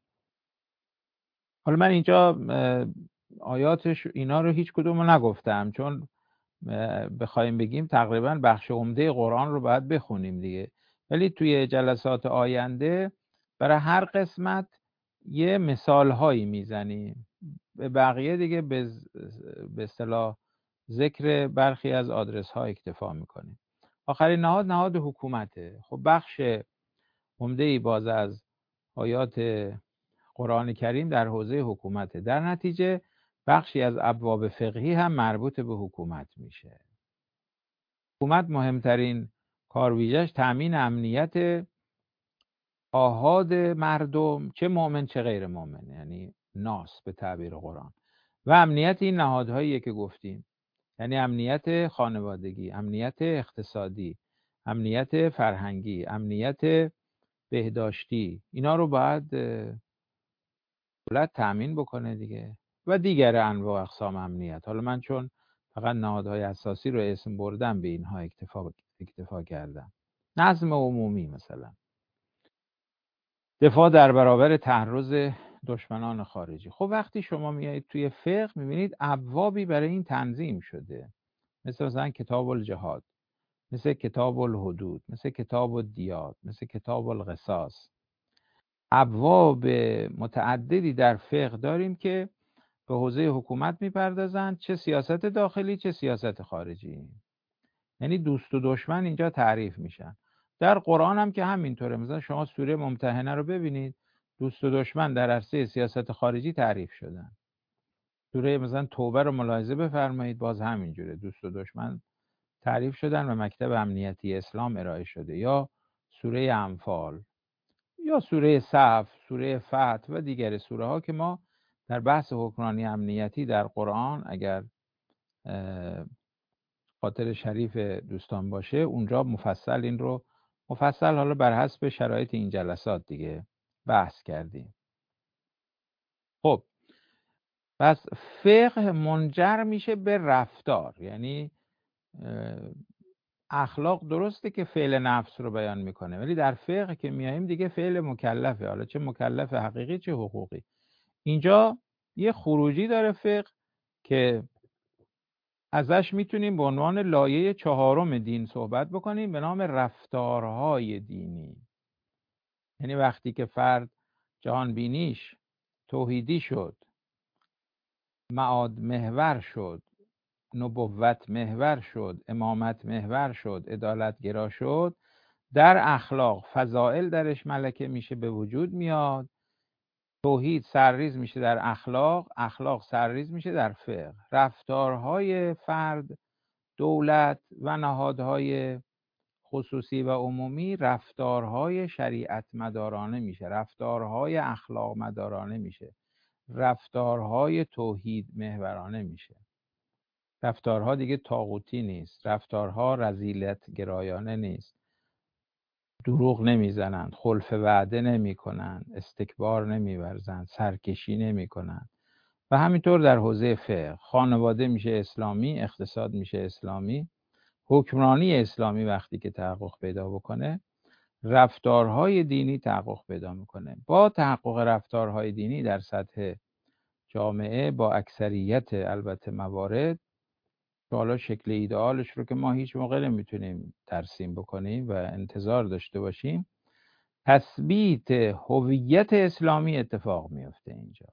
حالا من اینجا آیاتش اینا رو هیچ کدوم رو نگفتم، چون بخوایم بگیم تقریبا بخش عمده قرآن رو باید بخونیم دیگه. ولی توی جلسات آینده برای هر قسمت یه مثال هایی میزنیم، به بقیه دیگه به اصطلاح ذکر برخی از آدرس ها اکتفا میکنیم. آخرین نهاد نهاد حکومته. خب بخش عمده ای باز از آیات قرآن کریم در حوزه حکومته. در نتیجه بخشی از ابواب فقهی هم مربوط به حکومت میشه. حکومت مهمترین کارویژش تأمین امنیت آحاد مردم، چه مؤمن چه غیر مؤمن، یعنی ناس به تعبیر قرآن، و امنیت این نهادهایی که گفتیم، یعنی امنیت خانوادگی، امنیت اقتصادی، امنیت فرهنگی، امنیت بهداشتی، اینا رو باید دولت تأمین بکنه دیگه، و دیگر انواع اقسام امنیت. حالا من چون فقط نهادهای اساسی رو اسم بردم به اینها اکتفا کردم. نظم عمومی مثلا، دفاع در برابر تعرض دشمنان خارجی. خب وقتی شما میایید توی فقه میبینید ابوابی برای این تنظیم شده، مثلا کتاب الجهاد، مثل کتاب الحدود، مثل کتاب الدیات، مثل کتاب القصاص. ابواب متعددی در فقه داریم که به حوزه حکومت میپردازند، چه سیاست داخلی چه سیاست خارجی. یعنی دوست و دشمن اینجا تعریف میشن. در قرآن هم که همینطوره. مثلا شما سوره ممتحنه رو ببینید، دوست و دشمن در عرصه سیاست خارجی تعریف شدن. سوره مثلا توبه رو ملاحظه بفرمایید، باز همینجوره، دوست و دشمن تعریف شدن و مکتب امنیتی اسلام ارائه شده. یا سوره انفال، یا سوره صف، سوره فتح و دیگر سوره ها که ما در بحث حکمرانی امنیتی در قرآن، اگر خاطر شریف دوستان باشه، اونجا مفصل این رو حالا بر حسب شرایط این جلسات دیگه بحث کردیم. خب پس فقه منجر میشه به رفتار، یعنی اخلاق درسته که فعل نفس رو بیان میکنه، ولی در فقه که میاییم دیگه فعل مکلفه، حالا چه مکلف حقیقی چه حقوقی. اینجا یه خروجی داره فقه که ازش میتونیم به عنوان لایه 4 دین صحبت بکنیم، به نام رفتارهای دینی. یعنی وقتی که فرد جهان بینیش توحیدی شد، معاد محور شد، نبوت محور شد، امامت محور شد، عدالت گرا شد، در اخلاق فضائل درش ملکه میشه، به وجود میاد. توحید سرریز میشه در اخلاق، اخلاق سرریز میشه در فقه. رفتارهای فرد، دولت و نهادهای خصوصی و عمومی رفتارهای شریعت مدارانه میشه، رفتارهای اخلاق مدارانه میشه، رفتارهای توحید محورانه میشه. رفتارها دیگه طاغوتی نیست، رفتارها رذیلت گرایانه نیست، دروغ نمیزنند، خلف وعده نمی کنند، استکبار نمی ورزند، سرکشی نمی کنند. و همینطور در حوزه فقه، خانواده میشه اسلامی، اقتصاد میشه اسلامی، حکمرانی اسلامی وقتی که تحقق پیدا بکنه، رفتارهای دینی تحقق پیدا میکنه. با تحقق رفتارهای دینی در سطح جامعه، با اکثریت البته موارد، که حالا شکل ایدئالش رو که ما هیچ موقع نمیتونیم ترسیم بکنیم و انتظار داشته باشیم، تثبیت هویت اسلامی اتفاق میفته اینجا.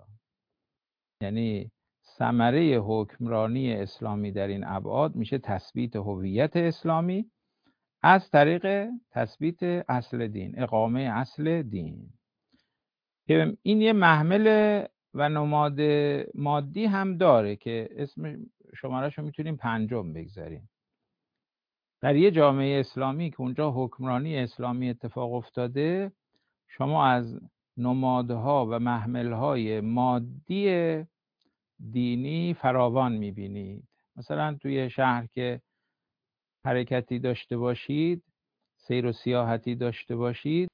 یعنی ثمره حکمرانی اسلامی در این ابعاد میشه تثبیت هویت اسلامی از طریق تثبیت اصل دین، اقامه اصل دین، که این یه محمل و نماد مادی هم داره که اسم شماره‌شو میتونیم 5 بگذاریم. در یه جامعه اسلامی که اونجا حکمرانی اسلامی اتفاق افتاده، شما از نمادها و محملهای مادی دینی فراوان میبینید. مثلا توی شهر که حرکتی داشته باشید، سیر و سیاحتی داشته باشید،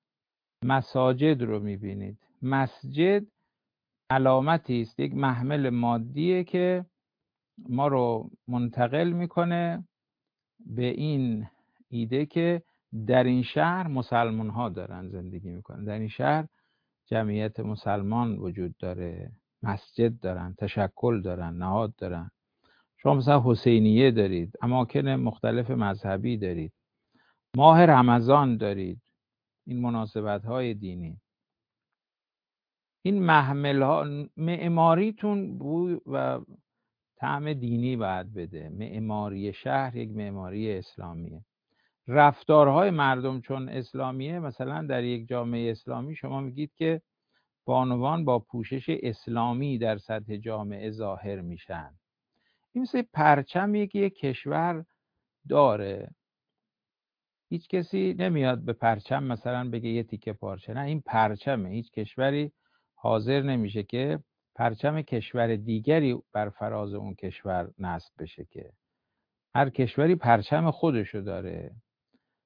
مساجد رو میبینید. مسجد علامتی است، یک محمل مادیه که ما رو منتقل میکنه به این ایده که در این شهر مسلمان ها دارن زندگی میکنن، در این شهر جمعیت مسلمان وجود داره، مسجد دارن، تشکل دارن، نهاد دارن. شما مثلا حسینیه دارید، اماکن مختلف مذهبی دارید، ماه رمضان دارید، این مناسبت های دینی. این محمل ها، معماریتون بوی و طعم دینی باید بده. معماری شهر یک معماری اسلامیه. رفتارهای مردم چون اسلامیه، مثلا در یک جامعه اسلامی شما میگید که بانوان با پوشش اسلامی در سطح جامعه ظاهر میشن. این مثل پرچمی که یک کشور داره. هیچ کسی نمیاد به پرچم مثلا بگه یه تیکه پارچه، نه، این پرچمه. هیچ کشوری حاضر نمیشه که پرچم کشور دیگری بر فراز اون کشور نصب بشه، که هر کشوری پرچم خودشو داره.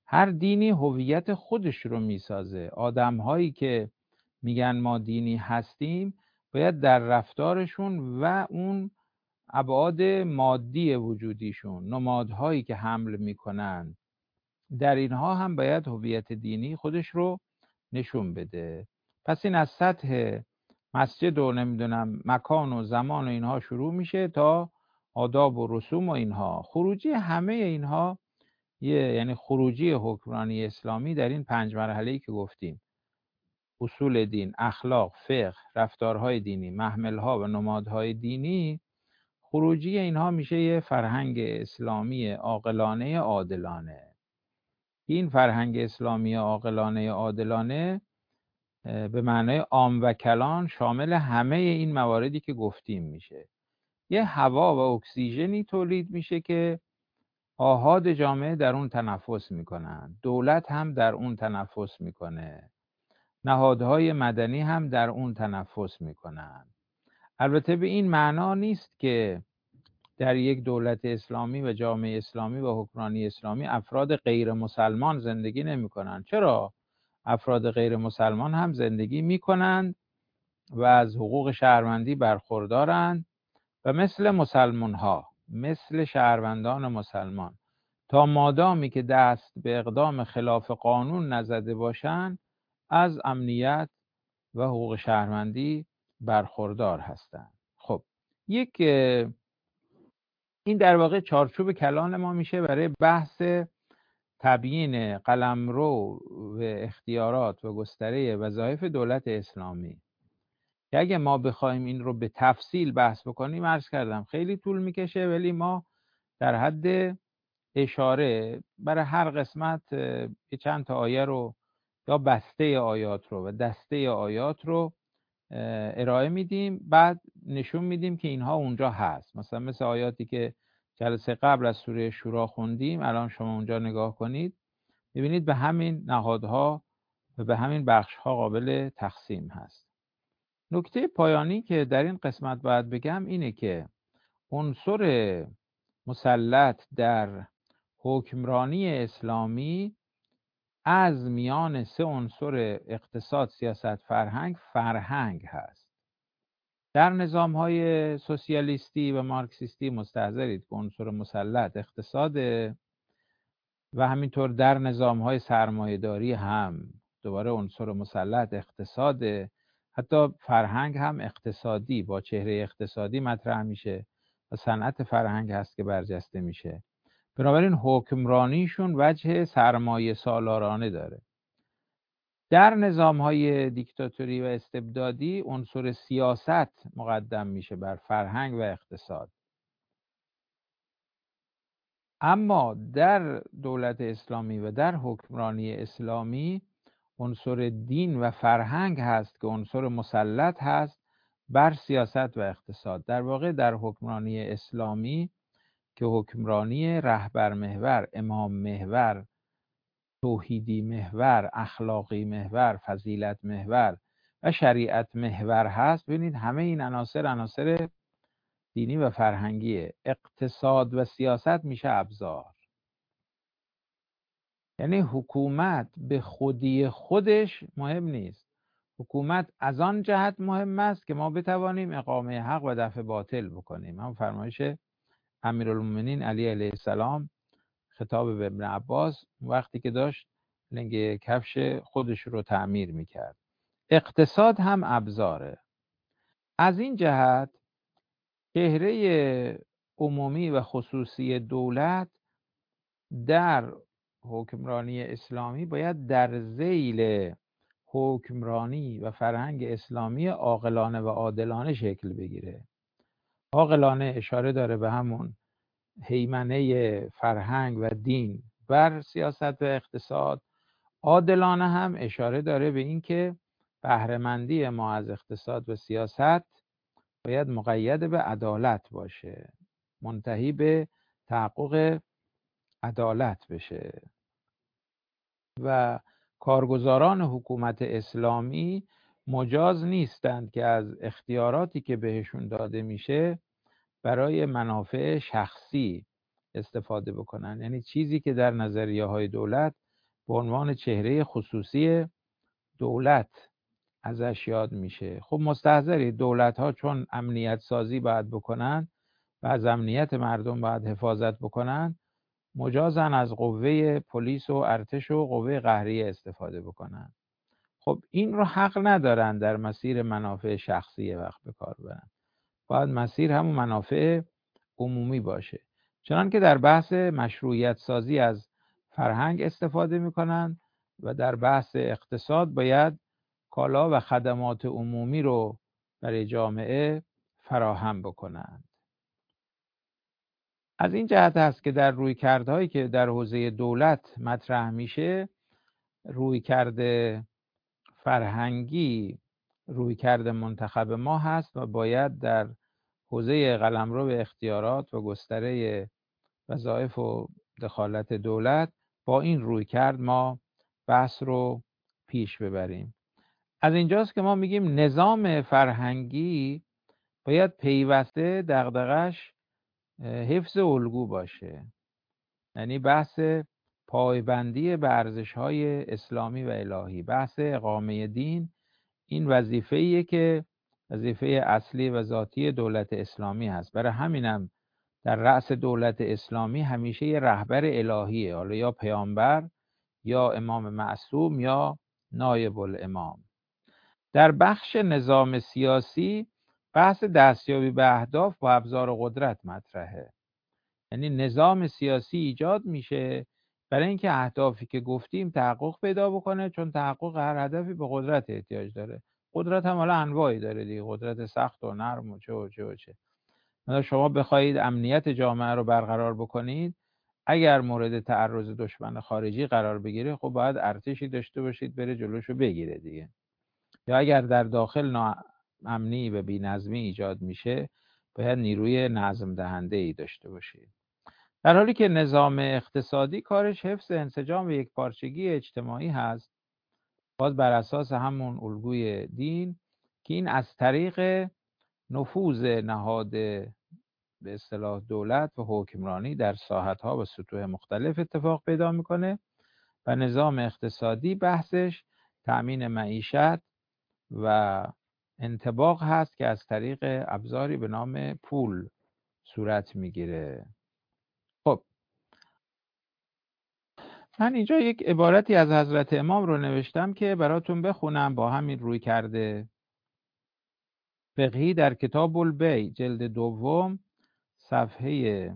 هر دینی هویت خودش رو میسازه. آدم‌هایی که میگن ما دینی هستیم باید در رفتارشون و اون ابعاد مادی وجودیشون، نمادهایی که حمل میکنن، در اینها هم باید هویت دینی خودش رو نشون بده. پس این از سطح مسجد و نمیدونم مکان و زمان و اینها شروع میشه تا آداب و رسوم و اینها. خروجی همه اینها یعنی خروجی حکمرانی اسلامی در این 5 مرحله‌ای که گفتیم: اصول دین، اخلاق، فقه، رفتارهای دینی، محمل‌ها و نمادهای دینی، خروجی اینها میشه یه فرهنگ اسلامی عاقلانه عادلانه. این فرهنگ اسلامی عاقلانه عادلانه به معنای عام و کلان شامل همه این مواردی که گفتیم میشه. یه هوا و اکسیژنی تولید میشه که آحاد جامعه در اون تنفس میکنن، دولت هم در اون تنفس میکنه، نهادهای مدنی هم در اون تنفس میکنن. البته به این معنا نیست که در یک دولت اسلامی و جامعه اسلامی و حکمرانی اسلامی افراد غیر مسلمان زندگی نمی کنند. چرا؟ افراد غیر مسلمان هم زندگی می کنند و از حقوق شهروندی برخوردارند و مثل مسلمان ها، مثل شهروندان مسلمان، تا مادامی که دست به اقدام خلاف قانون نزده باشند از امنیت و حقوق شهروندی برخوردار هستند. خب یک این در واقع چارچوب کلان ما میشه برای بحث تبیین قلمرو و اختیارات و گستره وظایف دولت اسلامی، که اگه ما بخوایم این رو به تفصیل بحث بکنیم، عرض کردم خیلی طول میکشه، ولی ما در حد اشاره برای هر قسمت چند تا آیه رو یا بسته آیات رو و دسته آیات رو ارائه میدیم، بعد نشون میدیم که اینها اونجا هست. مثل آیاتی که جلسه قبل از سوره شورا خوندیم، الان شما اونجا نگاه کنید ببینید به همین نهادها و به همین بخشها قابل تقسیم هست. نکته پایانی که در این قسمت باید بگم اینه که عنصر مسلط در حکمرانی اسلامی از میان 3 عنصر اقتصاد، سیاست، فرهنگ هست. در نظام‌های سوسیالیستی و مارکسیستی مستحضرید که عنصر مسلط اقتصاد و همینطور در نظام‌های سرمایه‌داری هم دوباره عنصر مسلط اقتصاد، حتی فرهنگ هم اقتصادی با چهره اقتصادی مطرح میشه و صنعت فرهنگ هست که برجسته میشه. بنابراین حکمرانیشون وجه سرمایه سالارانه داره. در نظام‌های دیکتاتوری و استبدادی عنصر سیاست مقدم میشه بر فرهنگ و اقتصاد. اما در دولت اسلامی و در حکمرانی اسلامی عنصر دین و فرهنگ هست که عنصر مسلط هست بر سیاست و اقتصاد. در واقع در حکمرانی اسلامی که حکمرانی رهبر محور، امام محور، توحیدی محور، اخلاقی محور، فضیلت محور و شریعت محور هست، ببینید همه این عناصر دینی و فرهنگیه. اقتصاد و سیاست میشه ابزار. یعنی حکومت به خودی خودش مهم نیست. حکومت از آن جهت مهم است که ما بتوانیم اقامه حق و دفع باطل بکنیم. هم فرمایش امیرالمومنین علی علیه السلام خطاب به ابن عباس وقتی که داشت لنگ کفش خودش رو تعمیر میکرد. اقتصاد هم ابزاره. از این جهت چهره عمومی و خصوصی دولت در حکمرانی اسلامی باید در ذیل حکمرانی و فرهنگ اسلامی عاقلانه و عادلانه شکل بگیره. عاقلانه اشاره داره به همون هیمنه فرهنگ و دین بر سیاست و اقتصاد. عادلانه هم اشاره داره به این که بهره‌مندی ما از اقتصاد و سیاست باید مقید به عدالت باشه، منتهی به تحقق عدالت بشه و کارگزاران حکومت اسلامی مجاز نیستند که از اختیاراتی که بهشون داده میشه برای منافع شخصی استفاده بکنن. یعنی چیزی که در نظریه های دولت به عنوان چهره خصوصی دولت ازش یاد میشه. خب مستحضری دولت ها چون امنیت سازی باید بکنن و از امنیت مردم باید حفاظت بکنن، مجازن از قوه پلیس و ارتش و قوه قهریه استفاده بکنن. خب این رو حق ندارن در مسیر منافع شخصی وقت به کار برن. باید مسیر همون منافع عمومی باشه. چنان که در بحث مشروعیت سازی از فرهنگ استفاده میکنن و در بحث اقتصاد باید کالا و خدمات عمومی رو برای جامعه فراهم بکنند. از این جهت است که در رویکردهایی که در حوزه دولت مطرح میشه، رویکرد فرهنگی رویکرد منتخب ما هست و باید در حوزه قلمرو اختیارات و گستره وظایف و دخالت دولت با این رویکرد ما بحث رو پیش ببریم. از اینجاست که ما میگیم نظام فرهنگی باید پیوسته دغدغش حفظ الگو باشه، یعنی بحث پایبندی به ارزش‌های اسلامی و الهی، بحث اقامه دین. این وظیفه‌ایه که وظیفه اصلی و ذاتی دولت اسلامی هست. برای همینم در رأس دولت اسلامی همیشه یه رهبر الهیه، حالا یا پیامبر یا امام معصوم یا نایب الامام. در بخش نظام سیاسی بحث دستیابی به اهداف با ابزار قدرت مطرحه. یعنی نظام سیاسی ایجاد میشه برای اینکه اهدافی که گفتیم تحقق پیدا بکنه، چون تحقق هر هدفی به قدرت احتیاج داره. قدرت هم حالا انواعی داره دیگه، قدرت سخت و نرم و چه. مثلا شما بخواید امنیت جامعه رو برقرار بکنید، اگر مورد تعرض دشمن خارجی قرار بگیره، خب باید ارتشی داشته باشید بره جلوشو بگیره دیگه. یا اگر در داخل ناامنی و بی‌نظمی ایجاد میشه، باید نیروی نظم دهنده ای داشته باشید. در حالی که نظام اقتصادی کارش حفظ انسجام و یکپارچگی اجتماعی هست، باز بر اساس همون الگوی دین که این از طریق نفوذ نهاد به اصطلاح دولت و حکمرانی در ساحت‌ها و سطوح مختلف اتفاق پیدا میکنه و نظام اقتصادی بحثش تأمین معیشت و انطباق هست که از طریق ابزاری به نام پول صورت میگیره. خب من اینجا یک عبارتی از حضرت امام رو نوشتم که براتون بخونم با همین روی کرده فقهی در کتاب البیع جلد دوم صفحه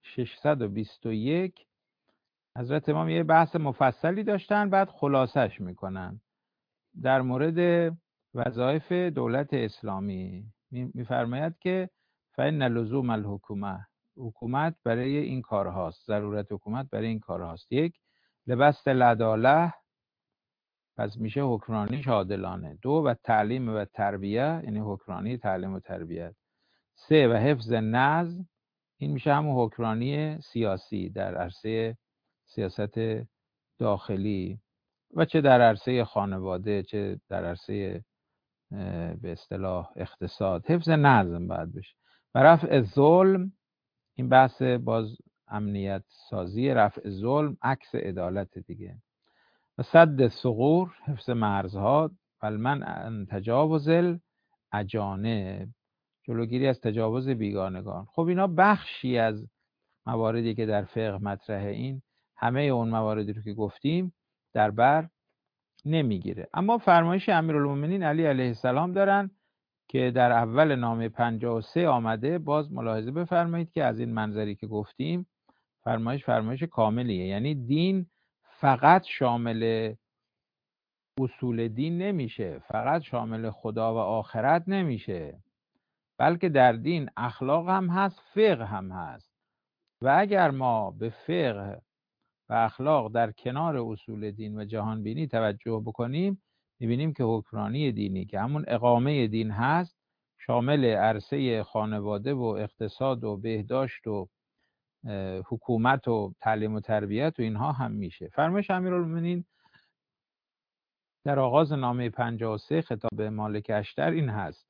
621. حضرت امام یه بحث مفصلی داشتن، بعد خلاصش میکنن در مورد وظایف دولت اسلامی. میفرماید که فإن لزوم الحکومه، حکومت برای این کار هاست، ضرورت حکومت برای این کار هاست. یک، لبست العداله، پس میشه حکمرانیش عادلانه. دو، و تعلیم و تربیه، یعنی حکمرانی تعلیم و تربیت. سه، و حفظ نظم، این میشه همون حکمرانی سیاسی در عرصه سیاست داخلی و چه در عرصه خانواده چه در عرصه به اصطلاح اقتصاد. حفظ نظم باید بشه. و رفع ظلم، این بحث باز امنیت سازی، رفع ظلم عکس عدالت دیگه. و سد ثغور، حفظ مرزها، و المنع عن تجاوز الاجانب، جلوگیری از تجاوز بیگانگان. خب اینا بخشی از مواردی که در فقه مطرحه. این همه اون مواردی رو که گفتیم در بر نمیگیره. اما فرمایش امیرالمومنین علی علیه السلام دارن که در اول نامه 53 آمده. باز ملاحظه بفرمایید که از این منظری که گفتیم فرمایش کاملیه. یعنی دین فقط شامل اصول دین نمیشه، فقط شامل خدا و آخرت نمیشه، بلکه در دین اخلاق هم هست، فقه هم هست. و اگر ما به فقه و اخلاق در کنار اصول دین و جهان بینی توجه بکنیم، میبینیم که حکمرانی دینی که همون اقامه دین هست، شامل عرصه خانواده و اقتصاد و بهداشت و حکومت و تعلیم و تربیت و اینها هم میشه. فرمایش امیرالمومنین در آغاز نامه 53 خطاب مالک اشتر این هست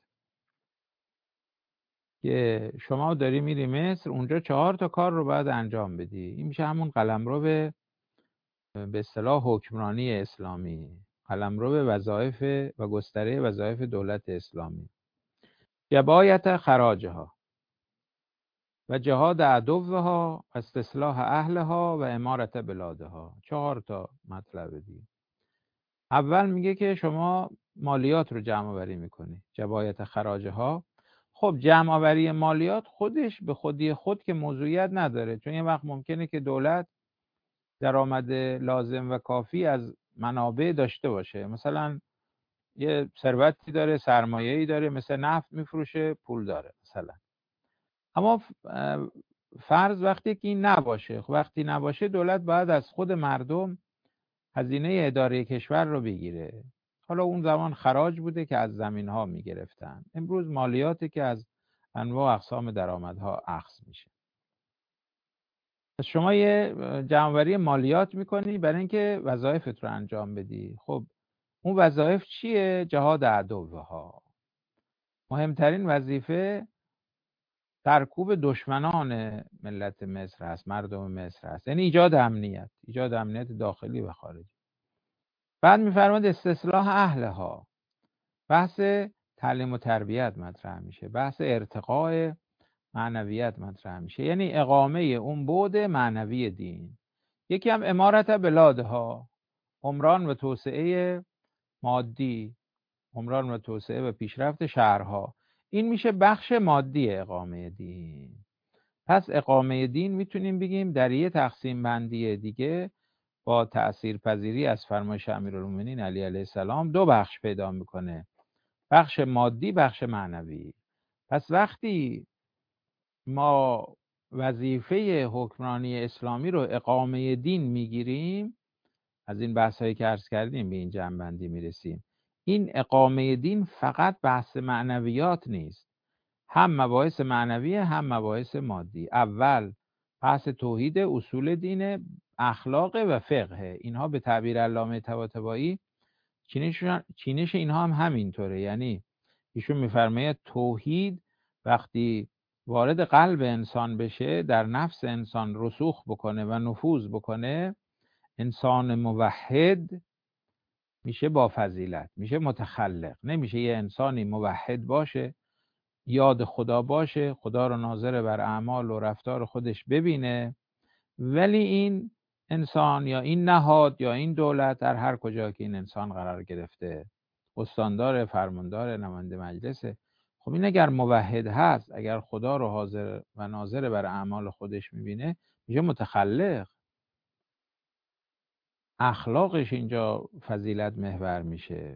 که شما داری میری مصر، اونجا 4 تا کار رو باید انجام بدی. این میشه همون قلمرو به اصطلاح حکمرانی اسلامی، قلمرو وظایف و گستره وظایف دولت اسلامی، جبایت خراجها و جهاد عدوها و استصلاح اهلها و امارت بلادها. 4 تا مطلب دیگه. اول میگه که شما مالیات رو جمع آوری میکنی، جبایت خراجها. خب جمع آوری مالیات خودش به خودی خود که موضوعیت نداره، چون یه وقت ممکنه که دولت درآمد لازم و کافی از منابع داشته باشه، مثلا یه ثروتی داره، سرمایه‌ای داره، مثل نفت میفروشه، پول داره مثلا. اما فرض وقتی که این نباشه، وقتی نباشه دولت باید از خود مردم هزینه اداره کشور رو بگیره. حالا اون زمان خراج بوده که از زمین‌ها میگرفتن، امروز مالیاتی که از انواع اقسام درآمدها اخذ میشه. پس شما یه جمع‌آوری مالیات میکنی برای اینکه وظایفت رو انجام بدی. خب اون وظایف چیه؟ جهاد عدوها. مهمترین وظیفه سرکوب دشمنان ملت مصر هست، مردم مصر هست، یعنی ایجاد امنیت داخلی و خارجی. بعد میفرماد استصلاح اهلها، بحث تعلیم و تربیت مطرح میشه، بحث ارتقاء معنویت مطرح میشه، یعنی اقامه اون بعد معنوی دین. یکی هم امارت بلادها، عمران و توسعه مادی، عمران و توسعه و پیشرفت شهرها. این میشه بخش مادی اقامه دین. پس اقامه دین میتونیم بگیم در یه تقسیم بندی دیگه با تأثیرپذیری از فرمایش امیرالمومنین علی علیه السلام 2 بخش پیدا میکنه، بخش مادی، بخش معنوی. پس وقتی ما وظیفه حکمرانی اسلامی رو اقامه دین میگیریم، از این بحثایی که عرض کردیم به این جنبندی میرسیم. این اقامه دین فقط بحث معنویات نیست، هم مباحث معنویه هم مباحث مادی. اول بحث توحید، اصول دین، اخلاق و فقه. اینها به تعبیر علامه طباطبایی چینش اینها هم همینطوره. یعنی ایشون میفرماید توحید وقتی وارد قلب انسان بشه، در نفس انسان رسوخ بکنه و نفوذ بکنه، انسان موحد میشه با فضیلت، میشه متخلق. نمیشه یه انسانی موحد باشه، یاد خدا باشه، خدا رو ناظر بر اعمال و رفتار خودش ببینه، ولی این انسان یا این نهاد یا این دولت در هر کجا که این انسان قرار گرفته، استاندار، فرماندار، نماینده مجلسه، خب این اگر موحد هست، اگر خدا رو حاضر و ناظر بر اعمال خودش میبینه، میشه متخلق. اخلاقش اینجا فضیلت محور میشه.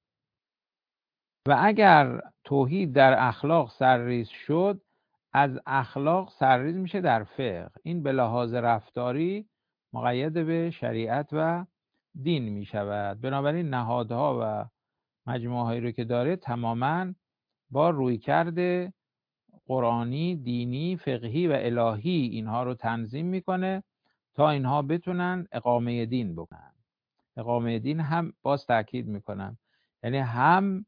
و اگر توحید در اخلاق سرریز شد، از اخلاق سرریز میشه در فقه. این به لحاظ رفتاری مقید به شریعت و دین میشود. بنابراین نهادها و مجموعه هایی رو که داره تماما با رویکرد قرآنی، دینی، فقهی و الهی اینها رو تنظیم میکنه تا اینها بتونن اقامه دین بکنن. اقامه دین هم باز تاکید میکنم، یعنی هم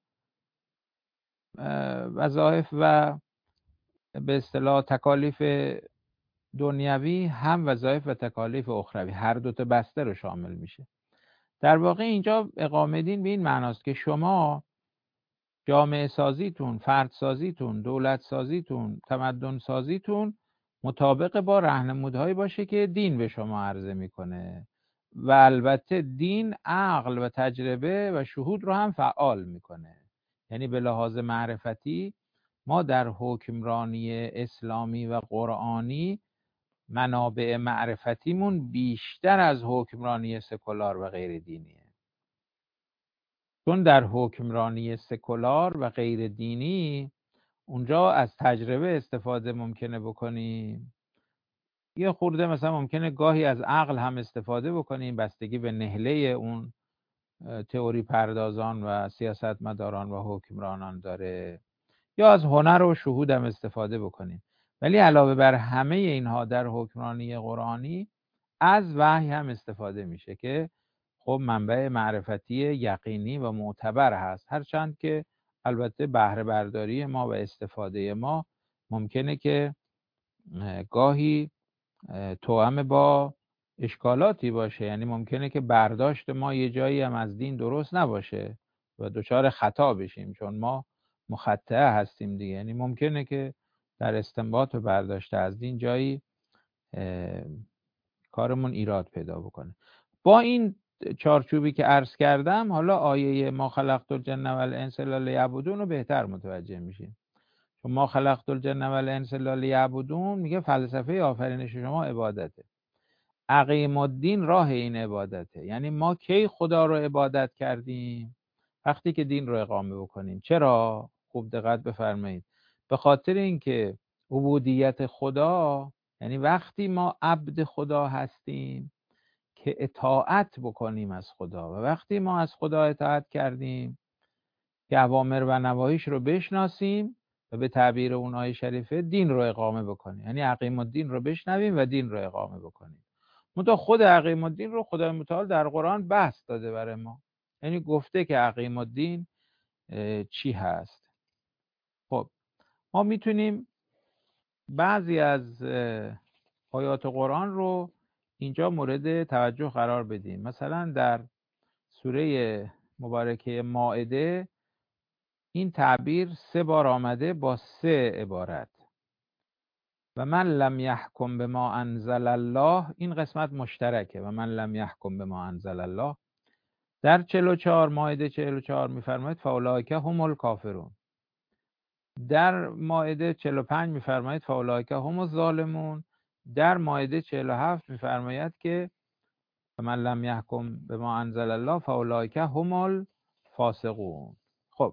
وظایف و به اصطلاح تکالیف دنیوی، هم وظایف و تکالیف اخروی، هر دو تا بسته رو شامل میشه. در واقع اینجا اقامه دین به این معناست که شما جامعه سازیتون، فرد سازیتون، دولت سازیتون، تمدن سازیتون مطابق با راهنمودهایی باشه که دین به شما عرضه میکنه و البته دین عقل و تجربه و شهود رو هم فعال میکنه. یعنی به لحاظ معرفتی ما در حکمرانی اسلامی و قرآنی منابع معرفتیمون بیشتر از حکمرانی سکولار و غیر دینیه. چون در حکمرانی سکولار و غیر دینی اونجا از تجربه استفاده ممکنه بکنیم، یه خورده مثلا ممکنه گاهی از عقل هم استفاده بکنیم، بستگی به نهله اون تئوری پردازان و سیاستمداران و حکمرانان داره، یا از هنر و شهود هم استفاده بکنیم. ولی علاوه بر همه اینها در حکمرانی قرآنی از وحی هم استفاده میشه که خب منبع معرفتی یقینی و معتبر هست، هرچند که البته بهره برداری ما و استفاده ما ممکنه که گاهی توأم با اشکالاتی باشه، یعنی ممکنه که برداشت ما یه جایی هم از دین درست نباشه و دچار خطا بشیم، چون ما مخطئه هستیم دیگه. یعنی ممکنه که در استنباط و برداشت از دین جایی کارمون ایراد پیدا بکنه. با این چارچوبی که عرض کردم، حالا آیه ما خلقت الجن والانس الا لیعبدون رو بهتر متوجه میشیم. چون ما خلقت الجن والانس الا لیعبدون میگه فلسفه آفرینش شما عبادته، عقیم الدین راه این عبادته. یعنی ما کی خدا رو عبادت کردیم؟ وقتی که دین رو اقامه بکنیم. چرا؟ خوب دقت بفرمایید. به خاطر اینکه عبودیت خدا، یعنی وقتی ما عبد خدا هستیم که اطاعت بکنیم از خدا، و وقتی ما از خدا اطاعت کردیم که اوامر و نواهیش رو بشناسیم و به تعبیر اون آیه شریفه دین رو اقامه بکنیم. یعنی عقیم الدین رو بشنویم و دین رو اقامه بکنیم. منتها خود عقیم الدین رو خدای متعال در قرآن بحث داده برای ما، یعنی گفته که عقیم الدین چی هست. خب ما میتونیم بعضی از آیات قرآن رو اینجا مورد توجه قرار بدیم. مثلا در سوره مبارکه مائده این تعبیر 3 بار آمده با 3 عبارت. و من لم یحکم بما انزل الله، این قسمت مشترکه. و من لم یحکم بما انزل الله در 44 مائده 44 میفرماید فاولئک هم الکافرون. در مائده 45 میفرماید فاولئک هم الظالمون. در مائده 47 میفرماید که من لم یحکم بما انزل الله فاولئک هم الفاسقون. خب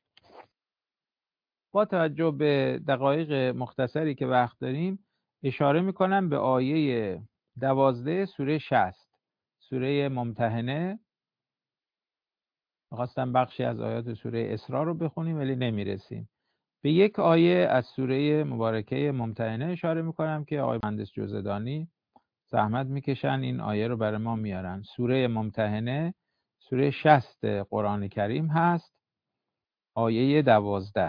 با توجه به دقایق مختصری که وقت داریم، اشاره میکنم به آیه 12 سوره 60، سوره ممتحنه. میخواستم بخشی از آیات سوره اسراء رو بخونیم ولی نمیرسیم. به یک آیه از سوره مبارکه ممتحنه اشاره میکنم که آقای مهندس جوزدانی زحمت میکشن این آیه رو برای ما میارن. سوره ممتحنه سوره 60 قرآن کریم هست، آیه 12.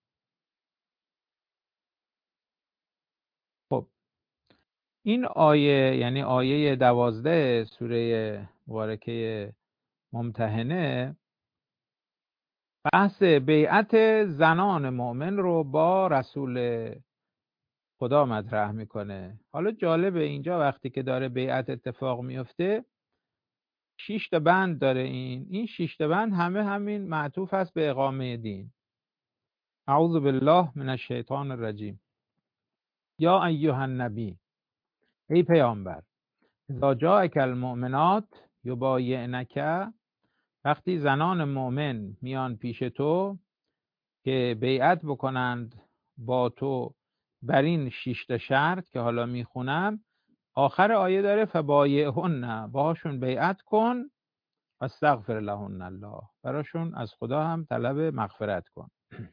خب این آیه یعنی آیه 12 سوره مبارکه ممتحنه بحث بیعت زنان مؤمن رو با رسول خدا مطرح میکنه. حالا جالبه اینجا وقتی که داره بیعت اتفاق میفته 6 تا بند داره. این 6 تا بند همه همین معطوف است به اقامه دین. اعوذ بالله من الشیطان الرجیم. یا ایها النبی، ای پیامبر، اذا جاءک المؤمنات یبایعنک، وقتی زنان مؤمن میان پیش تو که بیعت بکنند با تو بر این 6 تا شرط که حالا میخونم، آخر آیه داره فبایعهن، باهاشون بیعت کن، واستغفر لهن الله، براشون از خدا هم طلب مغفرت کن.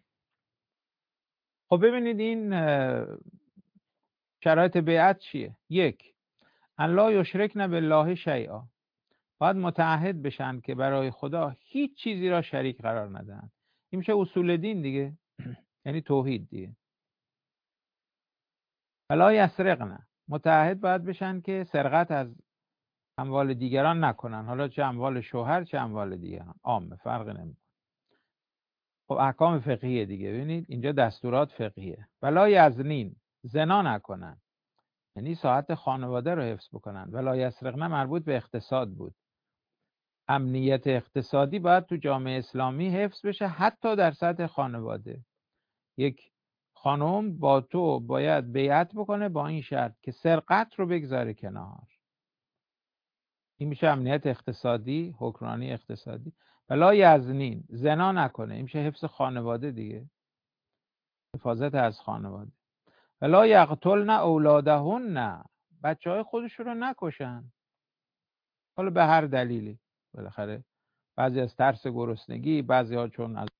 خب ببینید این شرایط بیعت چیه؟ 1. ان لا یشرکن بالله شیئا، باید متعهد بشن که برای خدا هیچ چیزی را شریک قرار ندن. این میشه اصول دین دیگه، یعنی توحید دیگه. ولا یسرقن، متعهد باید بشن که سرقت از اموال دیگران نکنن، حالا چه اموال شوهر چه اموال دیگران، عامه، فرق نمیکنه. خب احکام فقهیه دیگه. ببینید اینجا دستورات فقهیه. ولا یزنین، زنا نکنن، یعنی ساعت خانواده رو حفظ بکنن. ولا یسرقن مربوط به اقتصاد بود. امنیت اقتصادی باید تو جامعه اسلامی حفظ بشه، حتی در سطح خانواده. یک خانم با تو باید بیعت بکنه با این شرط که سرقت رو بگذاره کنار. این میشه امنیت اقتصادی، حکمرانی اقتصادی. ولا یزنین، زنا نکنه، این میشه حفظ خانواده دیگه، حفاظت از خانواده. ولا یقتلن اولادهن، بچهای خودشون رو نکشن، حالا به هر دلیلی. بالاخره بعضی از ترس گرسنگی، بعضی ها چون از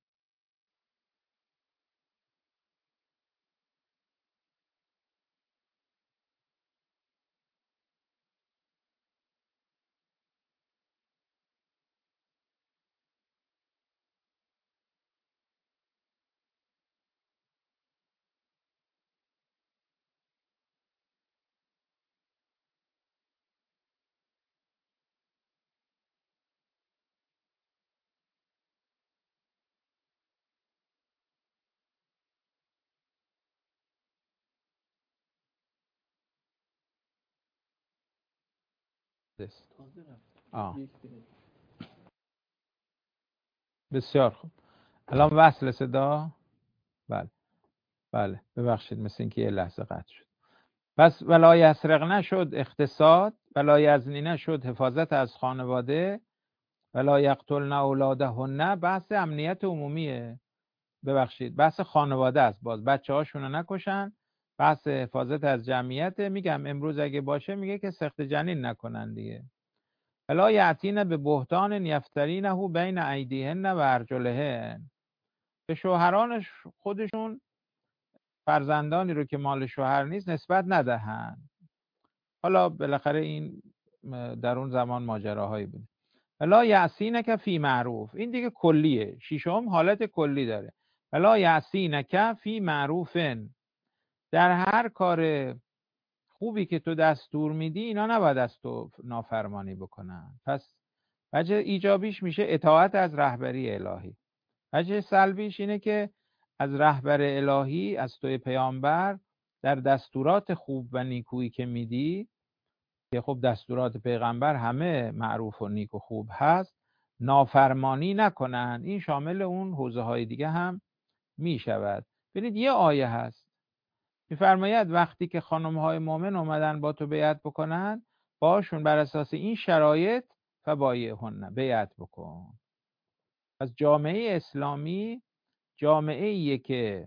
بسیار خوب. الان وصل صدا؟ بله بله، ببخشید مثل اینکه یه لحظه قطع شد. پس ولا یسرقن شد اقتصاد، ولا یزنین شد حفاظت از خانواده، ولا یقتلن اولادهن بحث امنیت عمومیه. ببخشید بحث خانواده است، باز بچه هاشون رو نکشن، بحث حفاظت از جمعیت. میگم امروز اگه باشه میگه که سخت جنین نکنن دیگه. ولا یأتین به بهتان یفترینه بین ایدیهن و ارجلهن، به شوهران خودشون فرزندانی رو که مال شوهر نیست نسبت ندهن. حالا بالاخره این در اون زمان ماجراهایی بود. ولا یعصینک فی معروف، این دیگه کلیه، ششم حالت کلی داره. ولا یعصینک فی معروفن، در هر کار خوبی که تو دستور میدی اینا نباید از تو نافرمانی بکنن. پس وجه ایجابیش میشه اطاعت از رهبری الهی. وجه سلبیش اینه که از رهبر الهی، از توی پیامبر، در دستورات خوب و نیکویی که میدی، که خب دستورات پیغمبر همه معروف و نیک و خوب هست، نافرمانی نکنن. این شامل اون حوزه های دیگه هم میشود. ببینید یه آیه هست میفرماید وقتی که خانم های مؤمن اومدن با تو بیعت بکنن، باشون بر اساس این شرایط فبایعهن، بیعت بکن. از جامعه اسلامی جامعه ایه که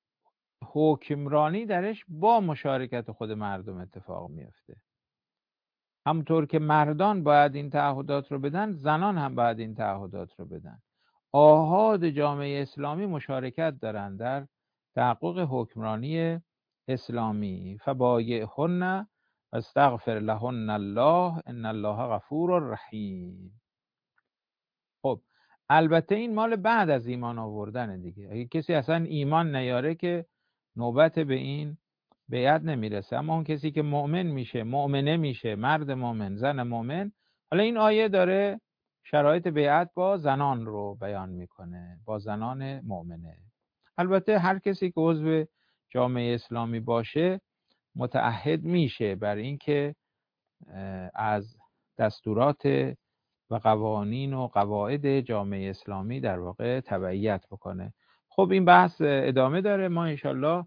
حکمرانی درش با مشارکت خود مردم اتفاق میفته. همونطور که مردان باید این تعهدات رو بدن، زنان هم باید این تعهدات رو بدن. آحاد جامعه اسلامی مشارکت دارن در تحقق حکمرانی اسلامی. فبایعهن واستغفر لهن الله ان الله غفور رحیم. خب البته این مال بعد از ایمان آوردن دیگه. اگه کسی اصلا ایمان نیاره که نوبت به این بیعت نمیرسه. اما اون کسی که مؤمن میشه، مؤمنه میشه، مرد مؤمن، زن مؤمن. حالا این آیه داره شرایط بیعت با زنان رو بیان میکنه، با زنان مؤمنه. البته هر کسی که عضو جامعه اسلامی باشه متعهد میشه بر این که از دستورات و قوانین و قواعد جامعه اسلامی در واقع تبعیت بکنه. خب این بحث ادامه داره. ما انشالله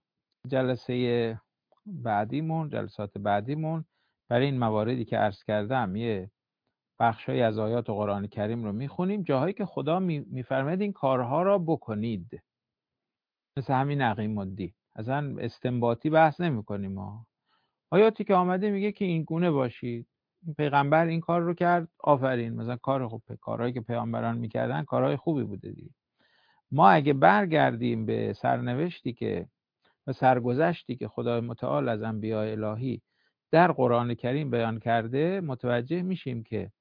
جلسه بعدیمون، جلسات بعدیمون، برای این مواردی که عرض کردم یه بخشای از آیات قرآن کریم رو میخونیم، جاهایی که خدا میفرماید این کارها را بکنید، مثل همین عقیم الدین. اصلا استنباطی بحث نمی کنیم ما. آیاتی که آمده میگه که این گونه باشید. پیغمبر این کار رو کرد، آفرین، مثلا کارهایی که پیامبران میکردن کارهای خوبی بوده دیگه. ما اگه برگردیم به سرنوشتی که و سرگذشتی که خدای متعال از انبیاء الهی در قرآن کریم بیان کرده، متوجه میشیم که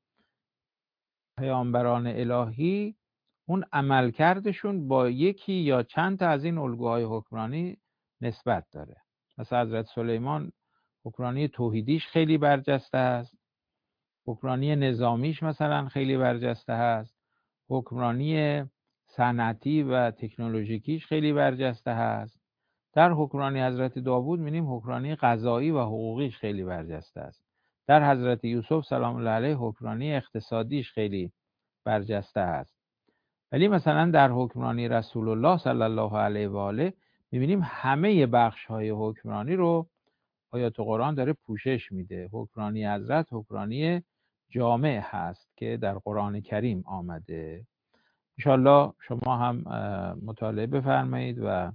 پیامبران الهی اون عملکردشون با یکی یا چند تا از این الگوهای حکمرانی نسبت داره. مثلا حضرت سلیمان حکمرانی توحیدیش خیلی برجسته است، حکمرانی نظامیش مثلا خیلی برجسته است، حکمرانی صنعتی و تکنولوژیکیش خیلی برجسته است. در حکمرانی حضرت داوود می‌بینیم حکمرانی قضایی و حقوقیش خیلی برجسته است. در حضرت یوسف سلام الله علیه حکمرانی اقتصادیش خیلی برجسته است. ولی مثلا در حکمرانی رسول الله صلی الله علیه و آله می‌بینیم همه بخش‌های حکمرانی رو آیات قرآن داره پوشش میده. حکمرانی حضرت حکمرانی جامع هست که در قرآن کریم آمده. انشالله شما هم مطالعه بفرمایید و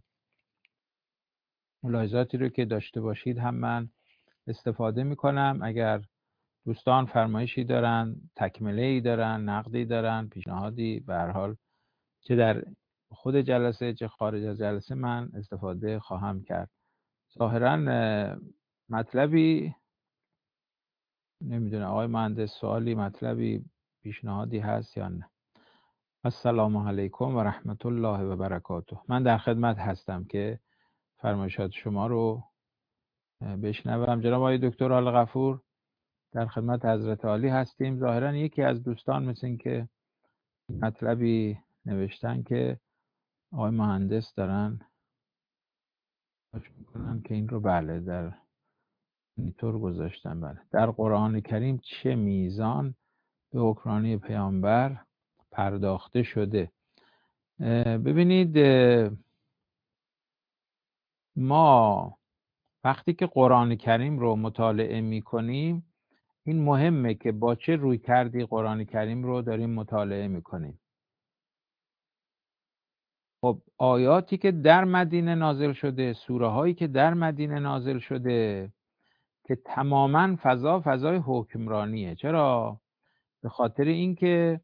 ملاحظاتی رو که داشته باشید هم من استفاده میکنم. اگر دوستان فرمایشی دارن، تکمله‌ای دارن، نقدی دارن، پیشنهادی، به هر حال چه در خود جلسه چه خارج از جلسه من استفاده خواهم کرد. ظاهراً مطلبی نمیدونه آقای مهندس، سوالی، مطلبی، پیشنهادی هست یا نه؟ السلام علیکم و رحمت الله و برکاته. من در خدمت هستم که فرمایشات شما رو بشنوم. جناب آقای دکتر آل غفور، در خدمت حضرت عالی هستیم. ظاهرا یکی از دوستان مثل این که مطلبی نوشتن که آقای مهندس دارن میکنن که این رو بله در اینطور گذاشتم. بله، در قرآن کریم چه میزان به حکمرانی پیامبر پرداخته شده. ببینید، ما وقتی که قرآن کریم رو مطالعه می کنیم، این مهمه که با چه روی کردی قرآن کریم رو داریم مطالعه می کنیم. خب آیاتی که در مدینه نازل شده، سوره هایی که در مدینه نازل شده که تماما فضای حکمرانیه. چرا؟ به خاطر اینکه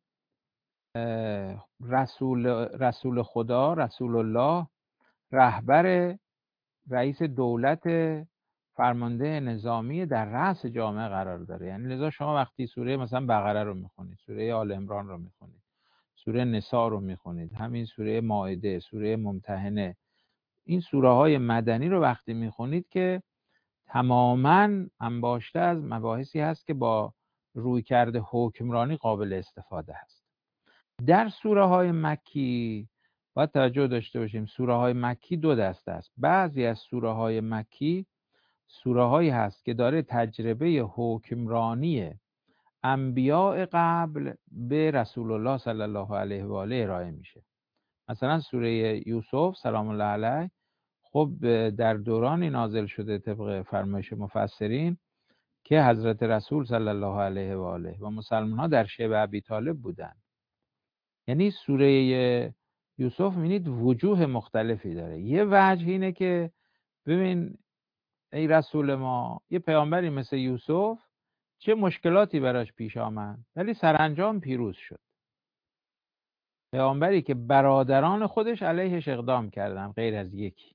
رسول خدا، رسول الله، رهبر، رئیس دولت، فرمانده نظامی در رأس جامعه قرار داره. یعنی لذا شما وقتی سوره مثلا بقره رو میخونید، سوره آل عمران رو میخونید، سوره نساء رو میخونید، همین سوره مائده، سوره ممتحنه، این سوره های مدنی رو وقتی میخونید که تماماً انباشته از مباحثی هست که با رویکرد حکمرانی قابل استفاده هست. در سوره های مکی باید توجه داشته باشیم، سوره های مکی دو دسته است. بعضی از سوره های مکی سوره هایی هست که داره تجربه حکمرانی انبیاء قبل به رسول الله صلی الله علیه و آله ارائه میشه. مثلا سوره یوسف سلام الله علیه، خب در دورانی نازل شده طبق فرمایش مفسرین که حضرت رسول صلی الله علیه و آله و مسلمان ها در شیب ابی طالب بودن. یعنی سوره یوسف می‌بینید وجوه مختلفی داره. یه وجه اینه که ببین ای رسول ما، یه پیامبری مثل یوسف چه مشکلاتی براش پیش آمد ولی سرانجام پیروز شد. پیامبری که برادران خودش علیهش اقدام کردن، غیر از یکی،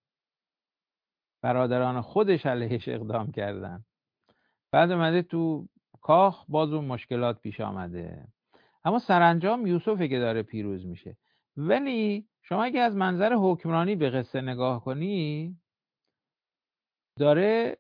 برادران خودش علیهش اقدام کردن، بعد اومده تو کاخ باز اون مشکلات پیش آمده، اما سرانجام یوسفه که داره پیروز میشه. ولی شما اگه از منظر حکمرانی به قصه نگاه کنی، داره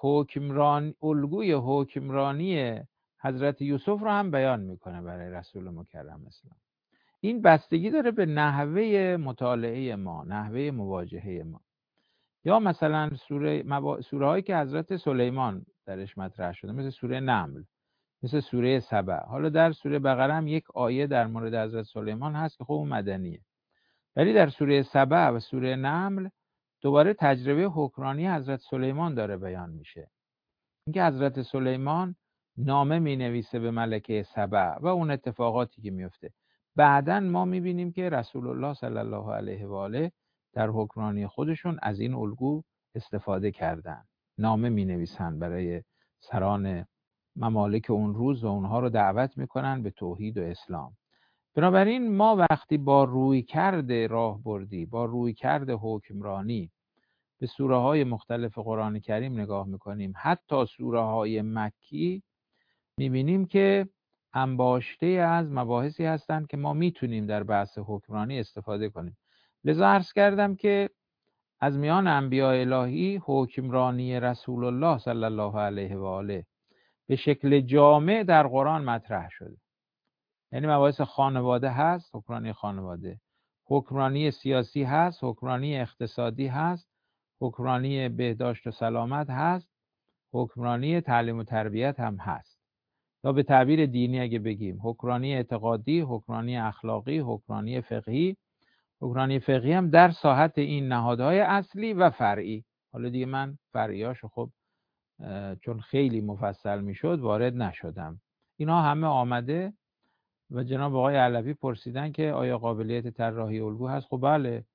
الگوی حکمرانی حضرت یوسف رو هم بیان میکنه برای رسول مکرم اسلام. این بستگی داره به نحوه مطالعه ما، نحوه مواجهه ما. یا مثلا سوره هایی که حضرت سلیمان درش مطرح شده، مثل سوره نمل، مثل سوره سبع. حالا در سوره بقره هم یک آیه در مورد حضرت سلیمان هست که خب اون مدنیه، ولی در سوره سبع و سوره نمل دوباره تجربه حکمرانی حضرت سلیمان داره بیان میشه. اینکه حضرت سلیمان نامه می نویسه به ملکه سبع و اون اتفاقاتی که میفته. بعدن ما میبینیم که رسول الله صلی الله علیه و آله در حکمرانی خودشون از این الگو استفاده کردن، نامه می نویسن برای سران ممالک اون روز و اونها رو دعوت میکنن به توحید و اسلام. بنابراین ما وقتی با رویکرد راهبردی، با رویکرد حکمرانی به سوره های مختلف قرآن کریم نگاه میکنیم، حتی سوره های مکی، میبینیم که انباشته از مباحثی هستند که ما میتونیم در بحث حکمرانی استفاده کنیم. لذا عرض کردم که از میان انبیاء الهی حکمرانی رسول الله صلی الله علیه و آله به شکل جامع در قرآن مطرح شده. یعنی مباحث خانواده هست، حکمرانی خانواده، حکمرانی سیاسی هست، حکمرانی اقتصادی هست، حکمرانی بهداشت و سلامت هست، حکمرانی تعلیم و تربیت هم هست. یا به تعبیر دینی اگه بگیم حکمرانی اعتقادی، حکمرانی اخلاقی، حکمرانی فقهی. حکمرانی فقهی هم در ساحت این نهادهای اصلی و فرعی. حالا دیگه من فرعیاشو خب چون خیلی مفصل میشد وارد نشدم. اینا همه آمده و جناب آقای علوی پرسیدن که آیا قابلیت طراحی الگو هست؟ خب بله،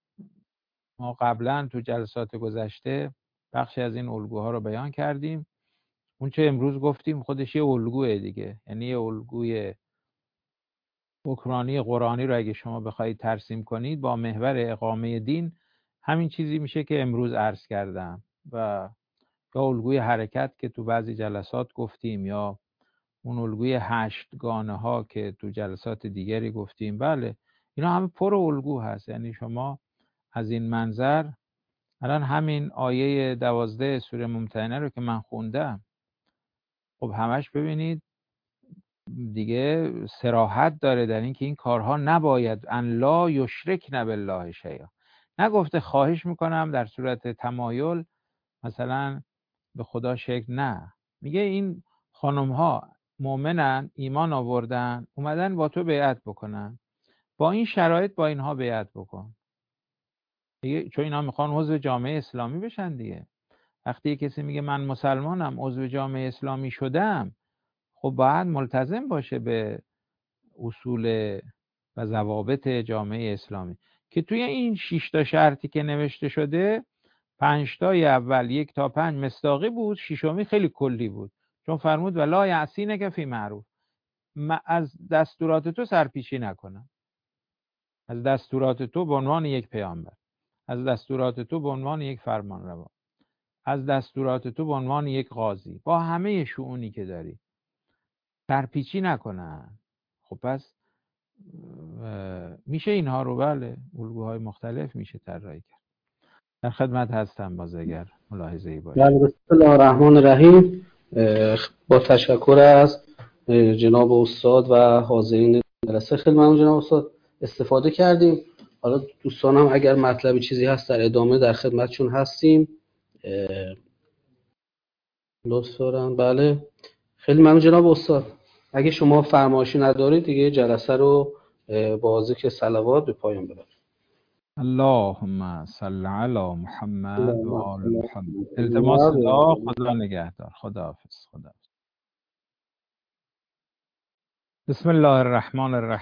ما قبلا تو جلسات گذشته بخشی از این الگوها رو بیان کردیم. اون چه امروز گفتیم خودش یه الگوه دیگه، یعنی یه الگوی حکمرانی قرآنی رو اگه شما بخواید ترسیم کنید با محور اقامه دین، همین چیزی میشه که امروز عرض کردم. و یا الگوی حرکت که تو بعضی جلسات گفتیم، یا اون الگوی 8 گانه ها که تو جلسات دیگری گفتیم. بله، اینا همه پر الگو هست. یعنی شما از این منظر الان همین آیه 12 سوره ممتحنه رو که من خوندم، خب همش ببینید دیگه صراحت داره در این که این کارها نباید، ان لا یشرکن بالله شیئا. نگفته خواهش میکنم در صورت تمایل مثلا به خدا شکر نه. میگه این خانم ها مؤمنن، ایمان آوردن، اومدن با تو بیعت بکنن، با این شرایط با اینها بیعت بکن دیگه، چون اینا میخوان عضو جامعه اسلامی بشن دیگه. وقتی کسی میگه من مسلمانم، عضو جامعه اسلامی شدم، خب باید ملتزم باشه به اصول و ضوابط جامعه اسلامی که توی این 6 تا شرطی که نوشته شده 5 تای اول 1 تا 5 مصداقی بود، ششمی خیلی کلی بود، چون فرمود ولا یعصینک فی معروف، از دستورات تو سرپیچی نکنم، از دستورات تو به عنوان یک پیامبر، از دستورات تو به عنوان یک فرمانروا، از دستورات تو به عنوان یک قاضی، با همه شؤونی که داری سرپیچی نکنن. خب پس میشه اینها رو بله الگوهای مختلف میشه طراحی کرد. در خدمت هستم باز اگر ملاحظه‌ای باشه. بله، بسم الله الرحمن الرحیم. با تشکر از جناب استاد و حاضرین جلسه، خیلی ممنون جناب استاد، استفاده کردیم. حالا دوستانم اگر مطلبی چیزی هست در ادامه در خدمتشون هستیم، لطف دارم. بله، خیلی ممنون جناب استاد. اگه شما فرمایشی ندارید دیگه جلسه رو با ذکر صلوات به پایان ببرید. اللهم صل علی محمد و آل محمد. التماس دعا. خدا نگهدار. خداحافظ. بسم الله الرحمن الرحیم.